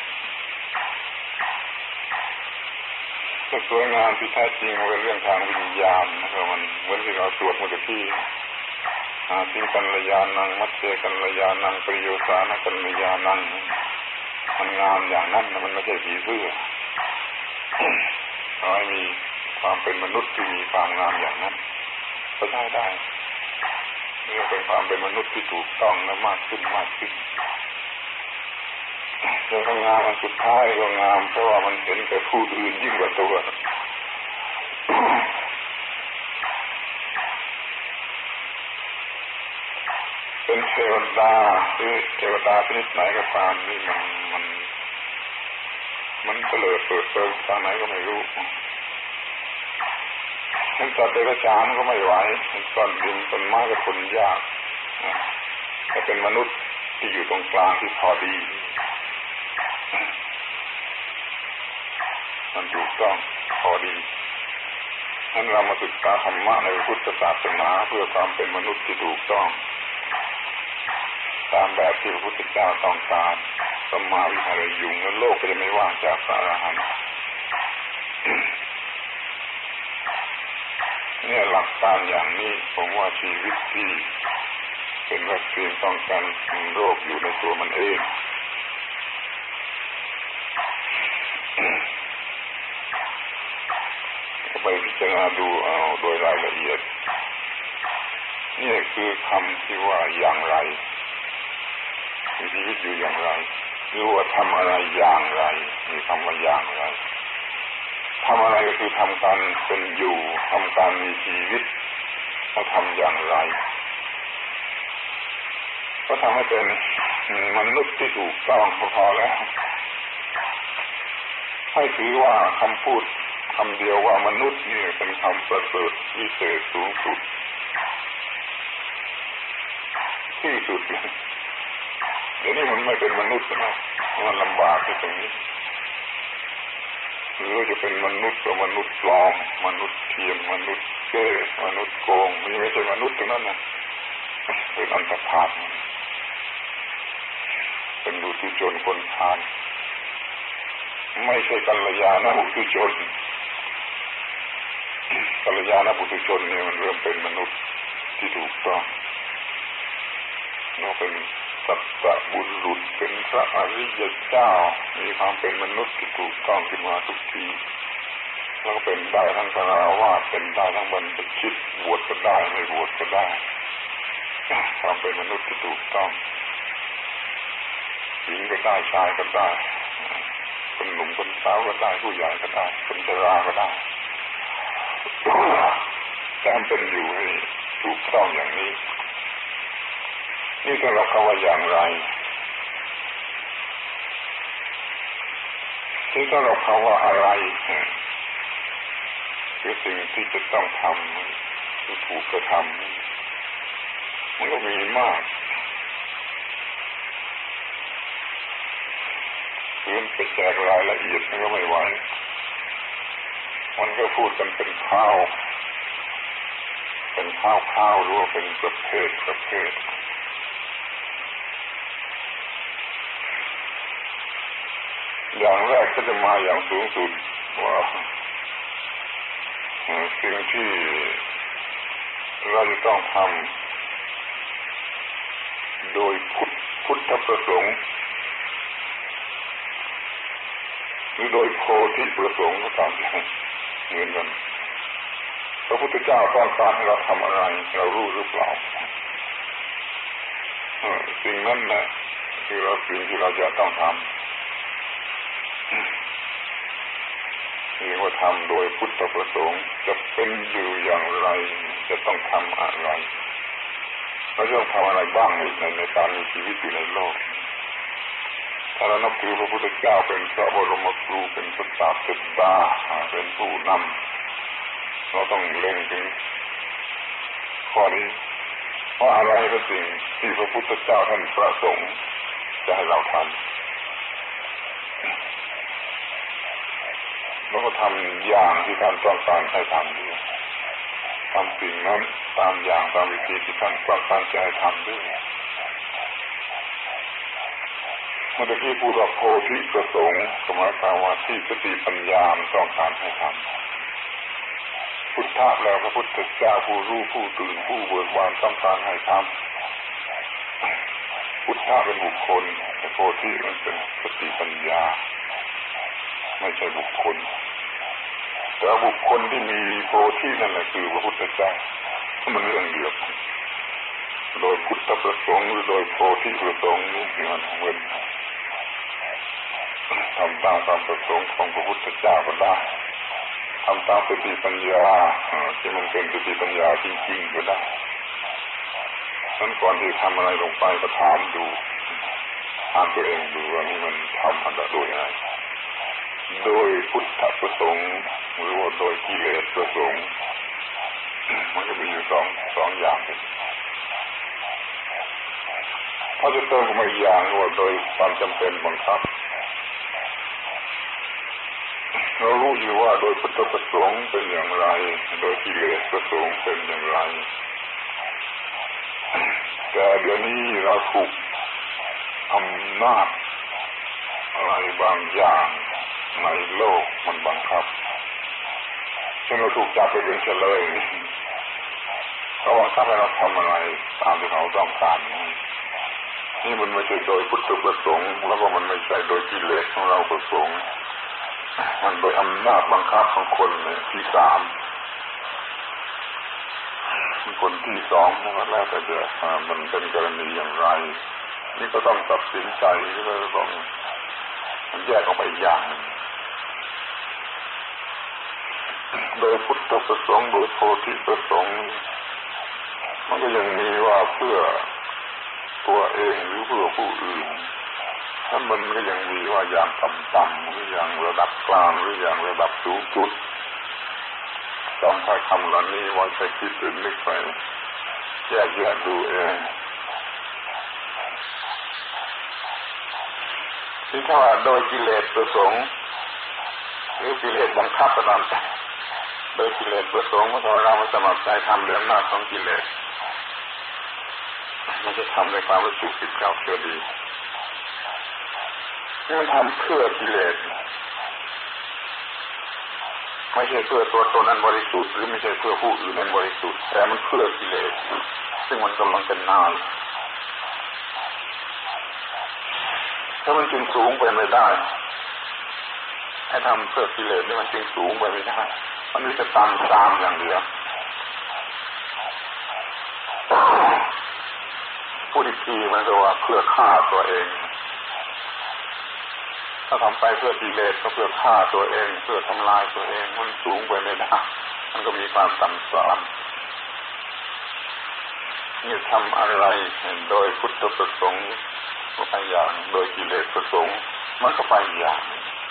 ถ้าสวยงามที่แท้จริงมันเป็นเรื่องทางวิญญาณนะครับมันเหมือนที่เราสวดเมื่อกี้อาทิกัลยาณังมัจเจกัลยาณังปริโยสานกัลยาณังมันงามอย่างนั้นมันไม่ใช่ผีเสื้อขอให้มีความเป็นมนุษย์ที่มีความงามอย่างนั้นก็ได้ได้นี่เป็นความเป็นมนุษย์ที่ถูกต้องและมากขึ้นมากขึ้นแต่ก็งามอันสุดท้ายก็งามเพราะว่ามันเห็นแก่ผู้อื่นยิ่งกว่าตัวเป็นเทวดาหรือเทวดาชนิดไหนก็ตามนี่มันมันมันเตลิดเปิดเผยทางไหนก็ไม่รู้เป็นสัตว์เดรัจฉานก็ไม่ไหวเป็นก้อนดินต้นไม้ก็ทนยากถ้าเป็นมนุษย์ที่อยู่ตรงกลางที่พอดีมันถูกต้องพอดีนั้นเรามาศึกษาธรรมะในพุทธศาสนาเพื่อความเป็นมนุษย์ที่ถูกต้องตามแบบที่พระพุทธเจ้าต้องการสัมมาวิหารยุงแล้วโลกก็จะไม่ว่างจากพระอรหันต์เนี่ยหลักการอย่างนี้ผมว่าชีวิตที่เป็นวัคซีนป้องกันโรคอยู่ในตัวมันเองก็ไปพิจารณาดูเอาโดยรายละเอียดนี่คือคำที่ว่าอย่างไรมีชีวิตอยู่อย่างไรหรือว่าทำอะไรอย่างไรมีคำว่าอย่างไรทำอะไรก็คือทำการเป็นอยู่ทำการมีชีวิตเขาทำอย่างไรก็ทำให้เป็นมนุษย์ที่ถูกต้องพอแล้วให้ถือว่าคำพูดคำเดียวว่ามนุษย์นี่เป็นคำประเสริฐวิเศษสูงสุดที่สุดเดี๋ยวนี้มันไม่เป็นมนุษย์นะมันลำบากที่ตรงนี้หรือจะเป็นมนุษย์กับมนุษย์ปลอมมนุษย์เทียมมนุษย์เก้มนุษย์โกงนี่ไม่ใช่มนุษย์ตรงนั้นนะเป็นอันตรธาตุเป็นบุตุชนคนพาลไม่ใช่กัลยาณบุตุชนกัลยาณบุตุชนนี่มันเริ่มเป็นมนุษย์ที่ถูกต้องเราเป็นสัตตบุรุษเป็นพระอริยเจ้ามีความเป็นมนุษย์ที่ถูกต้องขึ้นมาทุกทีแล้วก็เป็นได้ทั้งฆราวาสเป็นได้ทั้งบรรพชิตบวชก็ได้ไม่บวชก็ได้ความเป็นมนุษย์ที่ถูกต้องหญิงก็ได้ชายก็ได้คนหนุ่มคนสาวก็ได้ผู้ใหญ่ก็ได้คนชราก็ได้แต่เป็นอยู่ให้ถูกต้องอย่างนี้นี่ถ้าเราเข้าว่าอย่างไรที่ถ้าเราเข้าว่าอะไรคือสิ่งที่จะต้องทำคือถูกกระทำมันก็มีมากคือไปแจกรายละเอียดมันก็ไม่ไหวมันก็พูดกันเป็นข้าวเป็นข้าวข้าวหรือว่าเป็นประเภทประเภทอย่างแรกก็จะมาอย่างสูงสุดว่าสิ่งที่เราจะต้องทำโดยพุทธพุทธประสงค์หรือโดยโพธิประสงค์ก็ตามเหมือนกันพระพุทธเจ้าต้องการให้เราทำอะไรเรารู้หรือเปล่าสิ่งนั้นแหละคือเราสิ่งที่เราจะต้องทำเรียกว่าทำโดยพุทธประสงค์จะเป็นอยู่อย่างไรจะต้องทำอะไรเราต้องทำอะไรบ้างในในการมีชีวิตอยู่ในโลกถ้าเรานับถือพระพุทธเจ้าเป็นพระบรมครูเป็นพระศาสดาเป็นผู้นำเราต้องเล็งถึงข้อนี้เพราะอะไรเป็นสิ่งที่พระพุทธเจ้าท่านประสงค์จะให้เราทำแล้วก็ทำอย่างที่ท่านต้องการให้ทำด้วยทำสิ่งนั้นตามอย่างตามวิธีที่ท่านต้องการจะให้ทำด้วยเมื่อกี้พูดว่าโพธิประสงค์หมายความว่าที่สติปัญญาต้องการให้ทำพุทธะแล้วพระพุทธเจ้าผู้รู้ผู้ตื่นผู้เบิกบานต้องการให้ทำพุทธะเป็นบุคคลแต่โพธิมันเป็นสติปัญญาไม่ใช่บุคคลแต่บุคคลที่มีโพธินั่นแหละคือพระพุทธเจ้ามันเรื่องเดียวโดยพุทธประสงค์หรือโดยโพธิประสงค์นี่มันเหมือนทำตามความประสงค์ของพระพุทธเจ้าก็ได้ทำตามสติปัญญาที่มันเป็นสติปัญญาจริงๆก็ได้นั้นก่อนที่ทำอะไรลงไปก็ถามดูถามตัวเองดูว่านี่มันทำอะไรโดยอะไรโดยพุทธประสงค์หรือว่าโดยกิเลสประสงค์มันก็มีอยู่สองสองอย่างถ้าจะเติมมาอีกอย่างว่าโดยความจำเป็นบังคับเรารู้อยู่ว่าโดยพุทธประสงค์เป็นอย่างไรโดยกิเลสประสงค์เป็นอย่างไรแต่เดี๋ยวนี้เราถูกอำนาจอะไรบางอย่างในโลกมันบังคับเช่นเราถูกจับไปเป็นเฉลยเขาบังคับให้เราทำอะไรตามที่เขาต้องการนี่มันไม่ใช่โดยพุทธประสงค์แล้วก็มันไม่ใช่โดยกิเลสของเราประสงค์มันโดยอำนาจบังคับของคนที่สามคนที่สองนะครับแล้วแต่จะมันเป็นกรณีอย่างไรนี่ก็ต้องตัดสินใจที่เราต้องมันแยกออกไปอย่างโดยพุทธประสงค์โดยโพธิประสงค์มันก็ยังมีว่าเพื่อตัวเองหรือเพื่อผู้อื่นถ้ามันก็ยังมีว่าอย่างต่ำๆหรืออย่างระดับกลางหรืออย่างระดับสูงสุดจำถ้อยคำเหล่านี้ไว้ใช้คิดตื่นนึกไปแยกแยะดูเองที่ถ้าว่าโดยกิเลสประสงค์หรือกิเลสบังคับก็ตามแต่โดยกิเลสประสงค์เมื่อเราสมัครใจทำเรื่องหน้าของกิเลสมันจะทำในความรู้สึกผิดเราเชื่อดีมันทำเพื่อกิเลสไม่ใช่เพื่อตัวตนนั้นบริสุทธิ์หรือไม่ใช่เพื่อผู้อื่นนั้นบริสุทธิ์แต่มันเพื่อกิเลสซึ่งมันกำลังเป็นนายถ้ามันจึงสูงไปไม่ได้ให้ทำเพื่อกิเลสนี่มันจึงสูงไปไม่ได้มันมีแต่ตามตามอย่างเดียวพูดอีกทีมันก็ว่าเพื่อฆ่าตัวเองถ้าทำไปเพื่อกิเลสก็เพื่อฆ่าตัวเองเพื่อทำลายตัวเองมันสูงไปไม่ได้มันก็มีความต่ำทรามนี่ทำอะไรโดยพุทธประสงค์ก็ไปอย่างโดยกิเลสประสงค์มันก็ไปอย่าง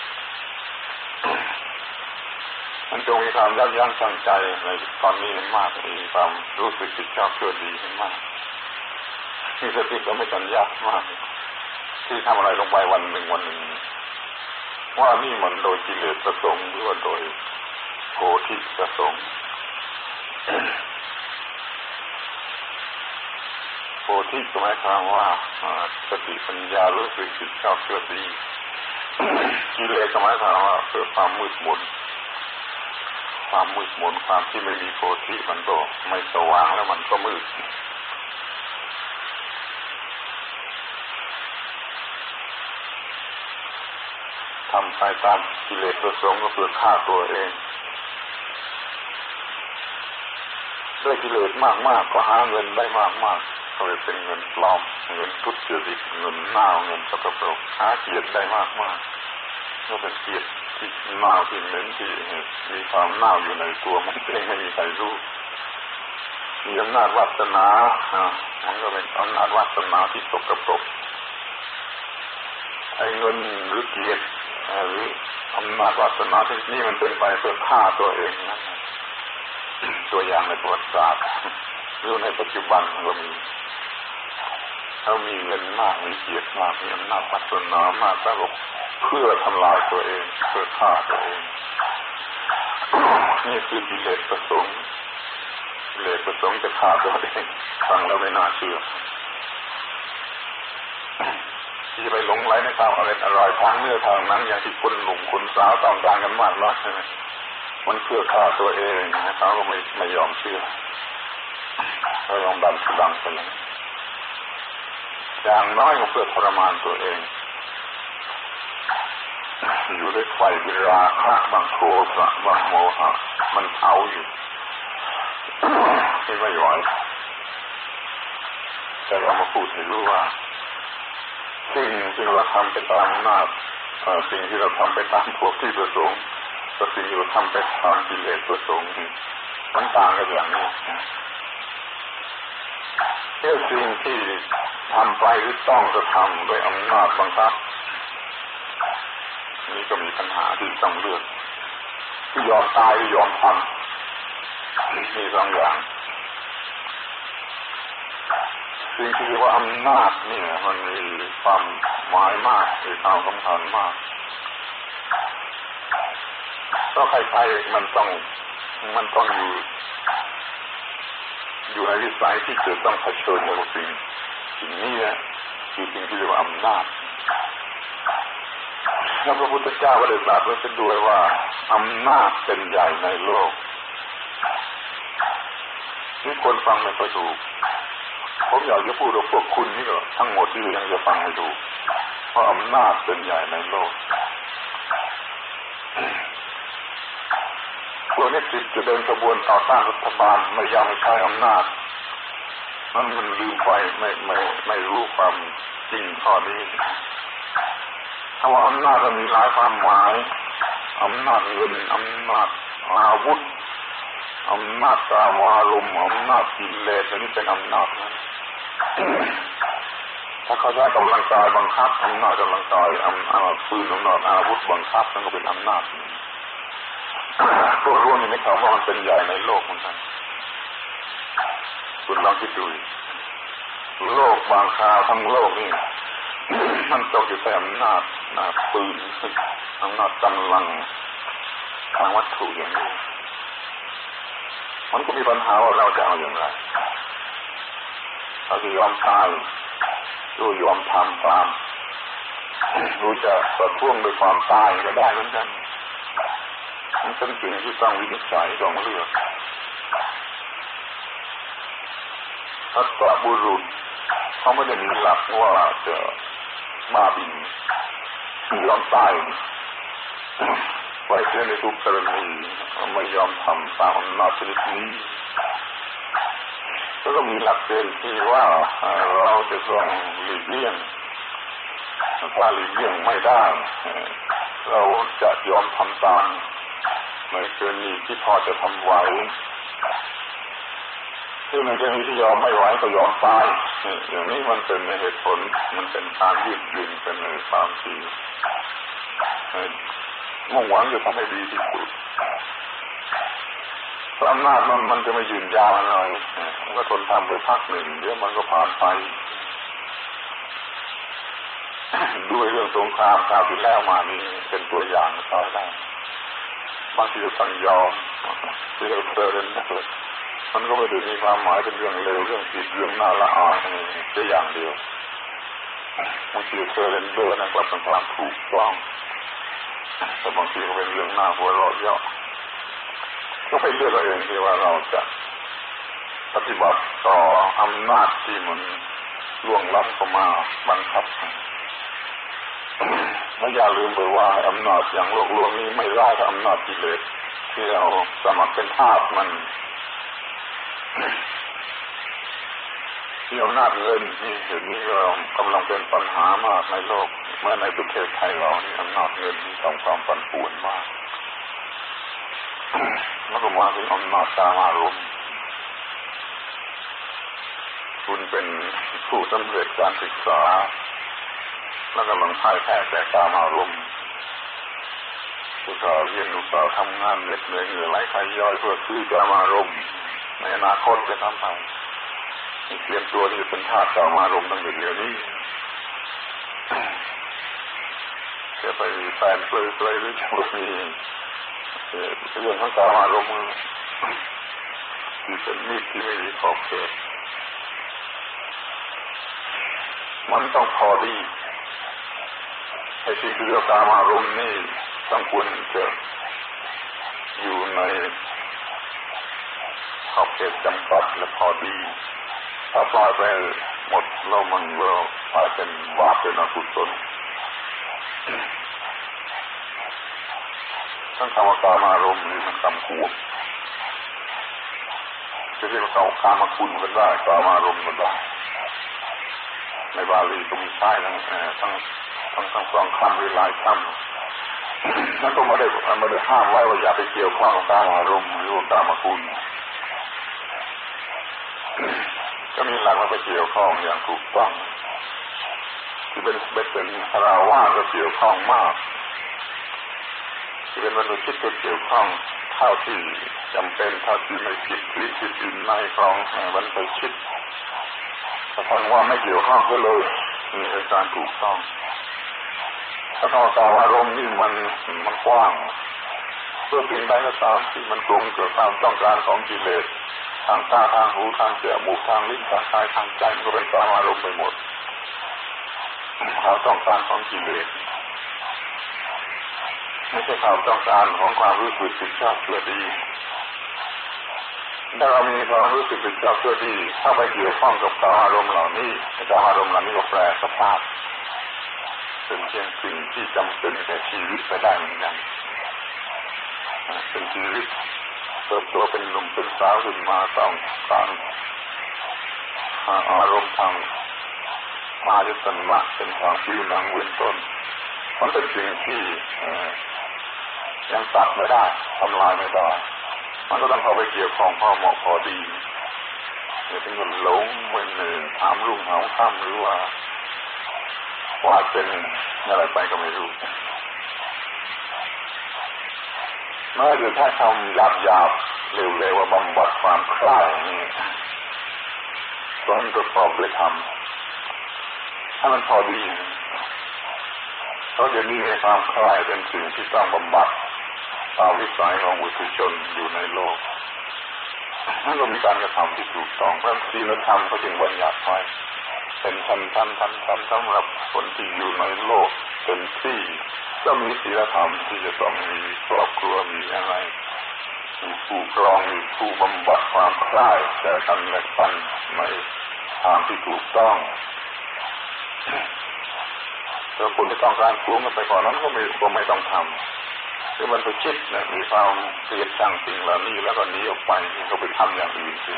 มันจงมีความยับยั้งชั่งใจในตอนนี้มากมีความรู้สึกผิดชอบชั่วดีมากมีสติก็ไม่สัญญามากที่ทำอะไรลงไปวันหนึ่งวันหนึ่งว่านี่มันโดยกิเลสประสงค์หรือว่าโดยโพธิประสงค์โพธิก็หมายความว่าสติปัญญารู้สึกผิดชอบชั่วดีกิเลสก็หมายความว่าเพื่อความมืดมนความมืดมนความที่ไม่มีโพธิมันก็ไม่สว่างแล้วมันก็มืดทำไปตามกิเลสประสงค์ก็เพื่อฆ่าตัวเองด้วยกิเลสมากๆก็หาเงินได้มากๆก็เลยเป็นเงินปลอมเงินทุจริตเงินเน่าเงินสกปรกหาเกียรติได้มากมากก็เป็นเกียรติที่เน่าที่เหม็นที่มีความเน่าอยู่ในตัวมันเองไม่มีใครรู้มีอำนาจวาสนามันก็เป็นอำนาจวาสนาที่สกปรกไอ้เงินหรือเกียรติหรืออำนาจวาสนาที่นี่มันเป็นไปเพื่อฆ่าตัวเองนะตัวอย่างในประวัติศาสตร์หรือในปัจจุบันก็มีเขามีเงินมากมีเกียรติมากมีอำนาจวาสนามากแต่ว่าเพื่อทำลายตัวเองเพื่อฆ่าตัวเองนี่คือกิเลสประสงค์กิเลสประสงค์จะฆ่าตัวเองฟังแล้วไม่น่าเชื่อที่ไปหลงไหลในความอร่อยอร่อยทางเนื้อทางนั้นอย่างที่คนหนุ่มคนสาวต้องการกันมากนักใช่ไหมมันเพื่อฆ่าตัวเองนะเขาก็ไม่ไม่ยอมเชื่อเขายอมดันทุลังไปอย่างอย่างน้อยก็เพื่อทรมานตัวเองอยู่ด้วยไฟวิราคะบางโทสะบางโมหะมันเผาอยู่ที่ไม่ไหวแต่เรามาพูดให้รู้ว่าสิ่งที่เราทำไปตามอำนาจสิ่งที่เราทำไปตามพวกที่ประสงค์กับสิ่งที่เราทำไปตามกิเลสประสงค์มันต่างกันอย่างนี้เรื่องสิ่งที่ทำไปหรือต้องกระทำด้วยอำนาจบังคับนี่ก็มีปัญหาที่ต้องเลือกที่ยอมตายหรือยอมทำมีสองอย่างสิ่งที่เรียกว่าอำนาจนี่มันมีความหมายมากมีความสำคัญมากก็ใครๆมันต้องมันต้องอยู่อยู่ในวิสัยที่จะต้องเผชิญกับสิ่งสิ่งนี้คือสิ่งที่เรียกว่าอำนาจแล้วพระพุทธเจ้าก็ได้ตรัสไว้ด้วยว่าอำนาจเป็นใหญ่ในโลกนี่คนฟังไม่ค่อยถูกผมอยากจะพูดกับพวกคุณนี่ก็ทั้งหมดที่ยังจะฟังให้ถูกเพราะอำนาจเป็นใหญ่ในโลกพวกนี้จิตจะเดินกระบวนต่อต้านรัฐบาลไม่ยอมใช้อำนาจนั่นมันลืมไปไม่ไม่ไม่รู้ความจริงข้อนี้เพราะว่าอำนาจมันมีหลายความหมายอำนาจเงินอำนาจอาวุธอำนาจกามอารมณ์อำนาจกิเลสอันนี้เป็นอำนาจนะถ้าเขาใช้กำลังกายบังคับอำนาจกำลังกายอำนาจปืนอำนาจอาวุธบังคับนั่นก็เป็นอำนาจพวกรู้นี่ไม่เขาว่ามันเป็นใหญ่ในโลกเหมือนกันคุณลองคิดดูโลกบางคราวทั้งโลกนี่มันตกอยู่ใต้อำนาจนาปืนอำนาจกำลังทางวัตถุอย่างนี้มันก็มีปัญหาว่าเราจะเอาอย่างไรเราจะยอมตายหรือยอมทำตามหรือจะประท้วงด้วยความตายก็ได้เหมือนกันมันเป็นสิ่งที่ต้องวินิจฉัยต้องเลือกทัศนบุรุษเขาไม่ได้มีหลักว่าจะบ้าบินยอมตายไว้เสียในทุกกรณีไม่ยอมทำตามอำนาจชนิดนี้แล้วก็มีหลักเกณฑ์ที่ว่าเราจะต้องหลีกเลี่ยงถ้าหลีกเลี่ยงไม่ได้เราจะยอมทำตามในกรณีที่พอจะทำไหวซึ่งในกรณีที่ยอมไม่ไหวก็ยอมตายอย่างนี้มันเป็นเหตุผลมันเป็นการยืดหยุ่นเป็นความที่มุ่งหวังจะทำให้ดีที่สุดอำนาจมันมันจะไม่ยืนยาวอะไรมันก็ทนทำไปพักหนึ่งเดี๋ยวมันก็ผ่านไปด้วยเรื่องสงครามคราวที่แล้วมานี่เป็นตัวอย่างต่อได้บางทีจะต้องยอมที่เราเจอเรื่องนั้นเลยมันก็ไม่ได้มีความหมายเป็นเรื่องเลวเรื่องผิดเรื่องน่าละอายแค่อย่างเดียวบางทีเจอเรื่องเดินนั่นก็เป็นความถูกต้องแต่บางทีก็เป็นเรื่องน่าหัวเราะเยาะก็ไปเลือกเอาเองที่ว่าเราจะปฏิบัติต่ออำนาจที่มันล่วงล้ำเข้ามาบังคับไม่อย่าลืมไปว่าอำนาจอย่างโลกลวงนี้ไม่ร้ายเท่าอำนาจกิเลสที่เราสมัครเป็นทาสมันที่อำนาจเงินนี่เดี๋ยวนี้ก็กำลังเป็นปัญหามากในโลกเมื่อในประเทศไทยเรานี่อำนาจเงินมีความปั่นป่วนมากแล้วก็มาถึงอำนาจกามารมณ์คุณเป็นผู้สำเร็จการศึกษาแล้วกำลังพ่ายแพ้แต่กามารมณ์อุตส่าห์เรียนอุตส่าห์ทำงานเหน็ดเหนื่อยเหงื่อไหลไขย้อยเพื่อซื้อกามารมณ์ในอนาคตจะทำไปเตรียมตัวที่จะเป็นทาสกามารมณ์ตั้งแต่เดี๋ยวนี้จะไปมีแฟนเปลือยๆหรือจะมีเรื่องของกามารมณ์ที่เป็นมิตรที่ไม่มีขอบเขตมันต้องพอดีไอ้สิ่งที่เรียกกามารมณ์นี่ต้องควรจะอยู่ในขอบเขตจำกัดและพอดีถ้าปล่อยไปหมดแล้วมันก็กลายเป็นบาปเป็นอกุศลทั้งคำว่ากามารมณ์นี่มันคำคูณจะเรียกว่าคำคุณก็ได้กามารมณ์ก็ได้ในบาลีก็มีใช้ทั้งทั้งทั้งทั้งสองคำหรือหลายคำนั่นก็ไม่ได้ไม่ได้ห้ามไว้ว่าอย่าไปเกี่ยวข้องกับกามารมณ์หรือว่ากามคุณก็มีหลักว่าไปเกี่ยวข้องอย่างถูกต้องที่เป็นเป็นคารวะก็เกี่ยวข้องมากที่เป็นมนุษย์ก็เกี่ยวข้องเท่าที่จำเป็นเท่าที่ไม่ผิดลิขิตอื่นในของบรรพชิตถ้าฟังว่าไม่เกี่ยวข้องก็เลยมีการถูกต้องถ้าทางอารมณ์นี่มันมันกว้างเพื่อสิ่งใดก็ตามที่มันตรงกับความต้องการของกิเลสทางตาทางหูทางจมูกทางลิ้นทางกายทางใจมันก็เป็นอารมณ์ไปหมดความต้องการของกิเลสไม่ใช่ความต้องการของความรู้สึกผิดชอบชั่วดีถ้าเรามีความรู้สึกผิดชอบชั่วดีถ้าไปเกี่ยวข้องกับอารมณ์เหล่านี้อารมณ์เหล่านี้ก็แปรสภาพเป็นเพียงสิ่งที่จำเป็นแก่ชีวิตไปได้เหมือนกันเป็นชีวิตเติบโตเป็นหนุ่มเป็นสาวขึ้นมาต้องการอารมณ์ทางมายุสันมะเป็นความผิวหนังเว้นต้นมันเป็นสิ่งที่ยังตัดไม่ได้ทำลายไม่ได้มันก็ต้องเข้าไปเกี่ยวข้องพอเหมาะพอดีอย่าถึงกับหลงเป็นหนึ่งถามรุ่งหาค่ำหรือว่าว่าเป็นอะไรไปก็ไม่รู้แม้จะถ้าทำหยาบๆเร็วๆว่าบำบัดความคลายนี่ก็มันก็พอไปทำถ้ามันพอดีเพราะเดี๋ยวนี้ในความคลายเป็นสิ่งที่ต้องบำบัดตามวิสัยของบุตุชนอยู่ในโลกนั่นก็มีการกระทำที่ถูกต้องเพราะศีลธรรมเขาจึงบัญญัติไว้เป็นชั้นชั้นชั้นชั้นสำหรับคนที่อยู่ในโลกเป็นที่ก็มีศีลธรรมที่จะต้องมีครอบครัวมีอะไรมีผู้ครองมีผู้บำบัดความคลายแต่กันและกันในทางที่ถูกต้องแต่คนที่ต้องการสูงกันไปก่อนนั้นก็ไม่ก็ไม่ต้องทำคือมันไปคิดนะมีความเกลียดชังสิ่งเหล่านี้แล้วก็หนีออกไปก็ไปทำอย่างอื่นสิ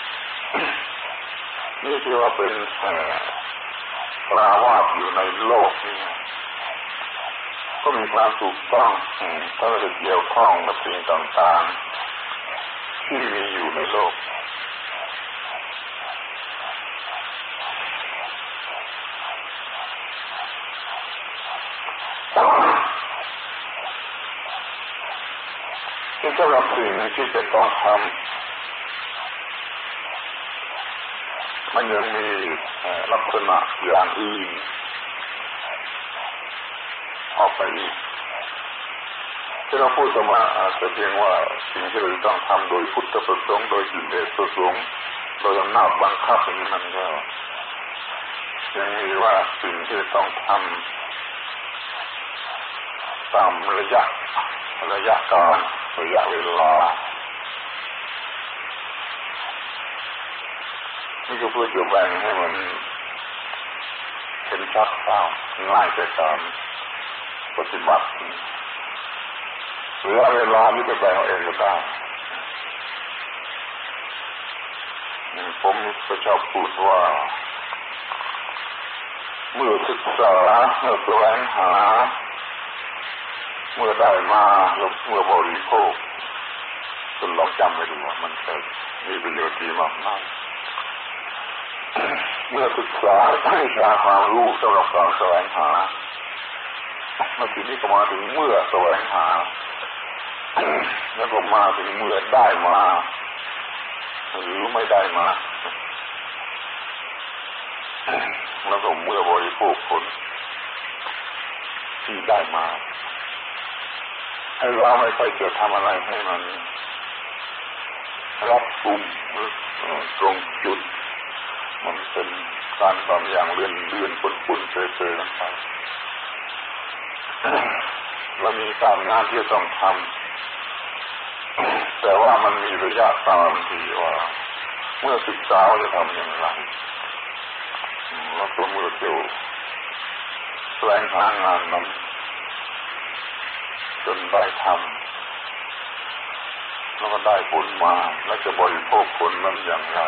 นี่คือว่าเป็นปราวาสอยู่ในโลกนี่ก็มีความถูกต้องถ้าจะเกี่ยวข้องกับสิ่งต่างๆที่มีอยู่ในโลกที่สำหรับสิ่งที่จะต้องทำมันยังมีลักษณะอย่างอื่นออกไปอีกที่เราพูดมาอาจจะเพียงว่าสิ่งที่เราต้องทำโดยพุทธประสงค์โดยกิเลสประสงค์โดยอำนาจบังคับอย่างนี้มันก็ยังมีว่าสิ่งที่ต้องทำตามระยะระยะการระยะเวลานี่ก็เพื่อจะแบ่งให้มันเป็นชัดเจนง่ายในการปฏิบัติระยะเวลานี้ไปแบ่งเอาเองก็ได้ผมก็ชอบพูดว่าเมื่อศึกษาเมื่อแสวงหาเมื่อได้มาแล้วเมื่อบริโภคคุณลองจำไว้ดูว่ามันจะมีประโยชน์ดีมากมากเมื่อศึกษาให้หาความรู้สำหรับการแสวงหาเมื่อทีนี้ก็มาถึงเมื่อแสวงหาแล้วก็มาถึงเมื่อได้มาหรือไม่ได้มาแล้วก็เมื่อบริโภคผลที่ได้มาให้เราไม่ค่อยจะทำอะไรให้มันรัดกุมตรงจุดมันเป็นการบางอย่างเลื่อนเลื่อนปนปนเฉยๆนั่นไปเรามีการงานที่ต้องทำแต่ว่ามันมีระยะตามที่ว่าเมื่อศึกษาจะทำอย่างไรแล้วตัวเมื่อเกี่ยวแสวงหางานนั้นจนได้ทำแล้วก็ได้ผลมาแล้วจะบริโภคผลนั้นอย่างไร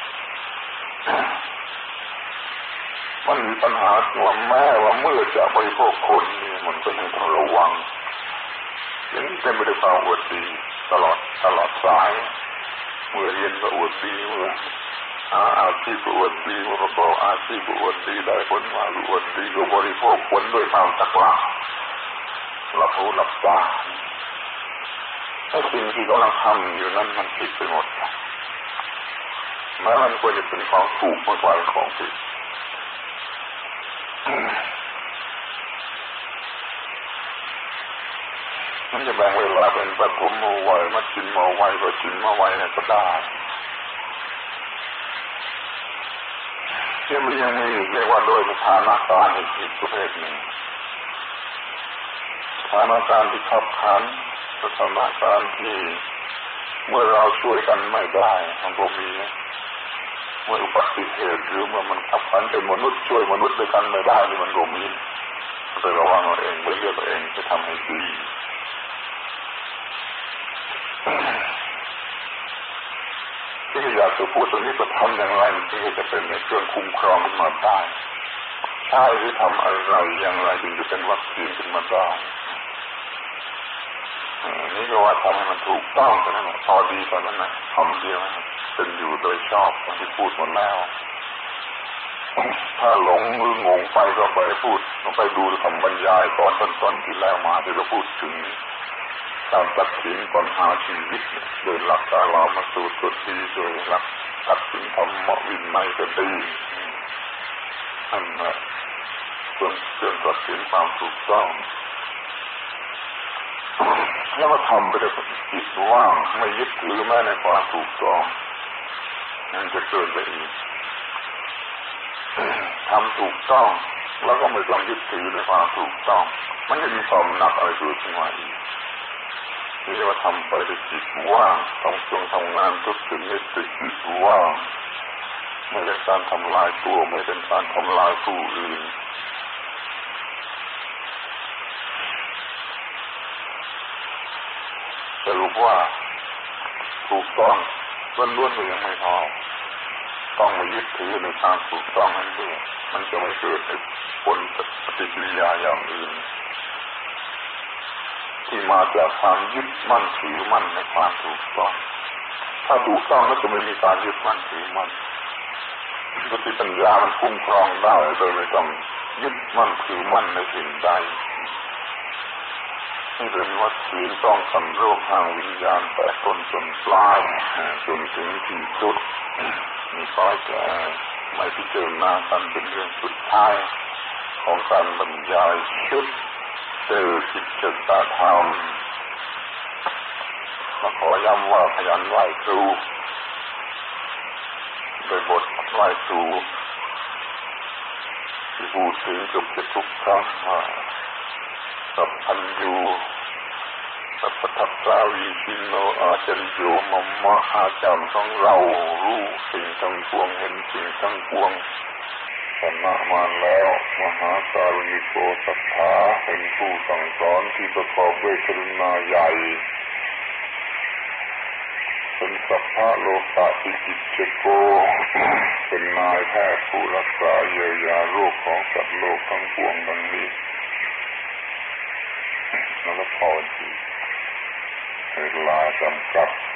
มันมีปัญหาว่าแม้ว่าเมื่อจะบริโภคผลนี่มันก็ยังต้องระวังอย่างนี้เป็นไปด้วยความอวดดีตลอดตลอดสายเมื่อเรียนก็อวดดีเมื่อหาอาชีพก็อวดดีเมื่อประกอบอาชีพก็อวดดีได้ผลมาก็อวดดีก็บริโภคผลด้วยความตะกละหลับหูหลับตาไอ้สิ่งที่กำลังทำอยู่นั้นมันผิดไปหมดแม้มันควรจะเป็นของถูกมากกว่าของผิดมันจะแบ่งเวลาเป็นปฐมวัยมัธยมวัยปัจฉิมวัยเนี่ยก็ได้ที่มันยังมีเรียกว่าโดยสถานการณ์อีกประเภทหนึ่งสถานการณ์ที่ขับขันสถานการณ์ที่เมื่อเราช่วยกันไม่ได้มันก็มีเมื่ออุบัติเหตุหรือเมื่อมันขับขันเป็นมนุษย์ช่วยมนุษย์ด้วยกันไม่ได้นี่มันก็มีไประวังเอาเองไปเลือกเอาเองจะทำให้ดีที่อยากจะพูดตรงนี้จะทำอย่างไรจึงจะเป็นในเครื่องคุ้มครองขึ้นมาได้ใช่หรือทำอะไรอย่างไรจึงจะเป็นวัคซีนขึ้นมาได้นี่ก็ว่าทำให้มันถูกต้องแต่นั้นพอดีตอนนั้นนะทำเดียวเป็นอยู่โดยชอบที่พูดหมดแล้วถ้าหลงหรืองงไปก็ไปพูดไปดูคำบรรยายตอนต้นๆที่แล้วมาที่เราพูดถึงการตัดสินปัญหาชีวิตโดยหลักการเรามาสู่จุดดีโดยหลักตัดสินธรรมวินัยก็ดีนั่นแหละส่วนเรื่องตัดสินความถูกต้องแล้วก็ทำไปด้วยจิตว่างไม่ยึดถือแม้ในความถูกต้องนั่นจะเกินไปอีกทำถูกต้องแล้วก็ไม่ต้องยึดถือในความถูกต้องมันจะมีความหนักอะไรเกิดขึ้นมาอีกนี่เรียกว่าทำไปด้วยจิตว่างต้องจงทำงานทุกชนิดด้วยจิตว่างไม่เป็นการทำลายตัวไม่เป็นการทำลายผู้อื่นสรุปว่าถูกต้องล้วนๆก็ยังไม่พอต้องมายึดถือในความถูกต้องนั้นด้วยมันจะไม่เกิดผลปฏิกิริยาอย่างอื่นที่มาจากความยึดมั่นถือมั่นในความถูกต้องถ้าถูกต้องก็จะไม่มีการยึดมั่นถือมั่นสติปัญญามันคุ้มครองได้โดยไม่ต้องยึดมั่นถือมั่นในสิ่งใดนี่เป็นวัคซีนป้องกันโรคทางวิญญาณแต่ต้นจนปลายจนถึงที่สุดมีข้อจะไม่พิจารณากันเป็นเรื่องสุดท้ายของการบรรยายชุดเจอกิจตธรรมมาขอย้ำว่าขยันไหว้ครูโดยบทไหว้ครูที่พูดถึงเกือบจะทุกครั้งว่าสัพพัญญูสัพพทัสสาวิชิโนอาจริโยมัมมะอาจารย์ของเรารู้สิ่งทั้งปวงเห็นสิ่งทั้งปวงชนะมาแล้วมหาการุณิโกสัทธาเป็นผู้สั่งสอนที่ประกอบด้วยกรุณาใหญ่เป็นผสัพพะโลกะปิกิจเจโก เป็นนายแพทย์ผู้รักษาเยียวยาโรคของสัตว์โลกทั้งปวงดังนี้นั่นละพอดีเวลาจำกัด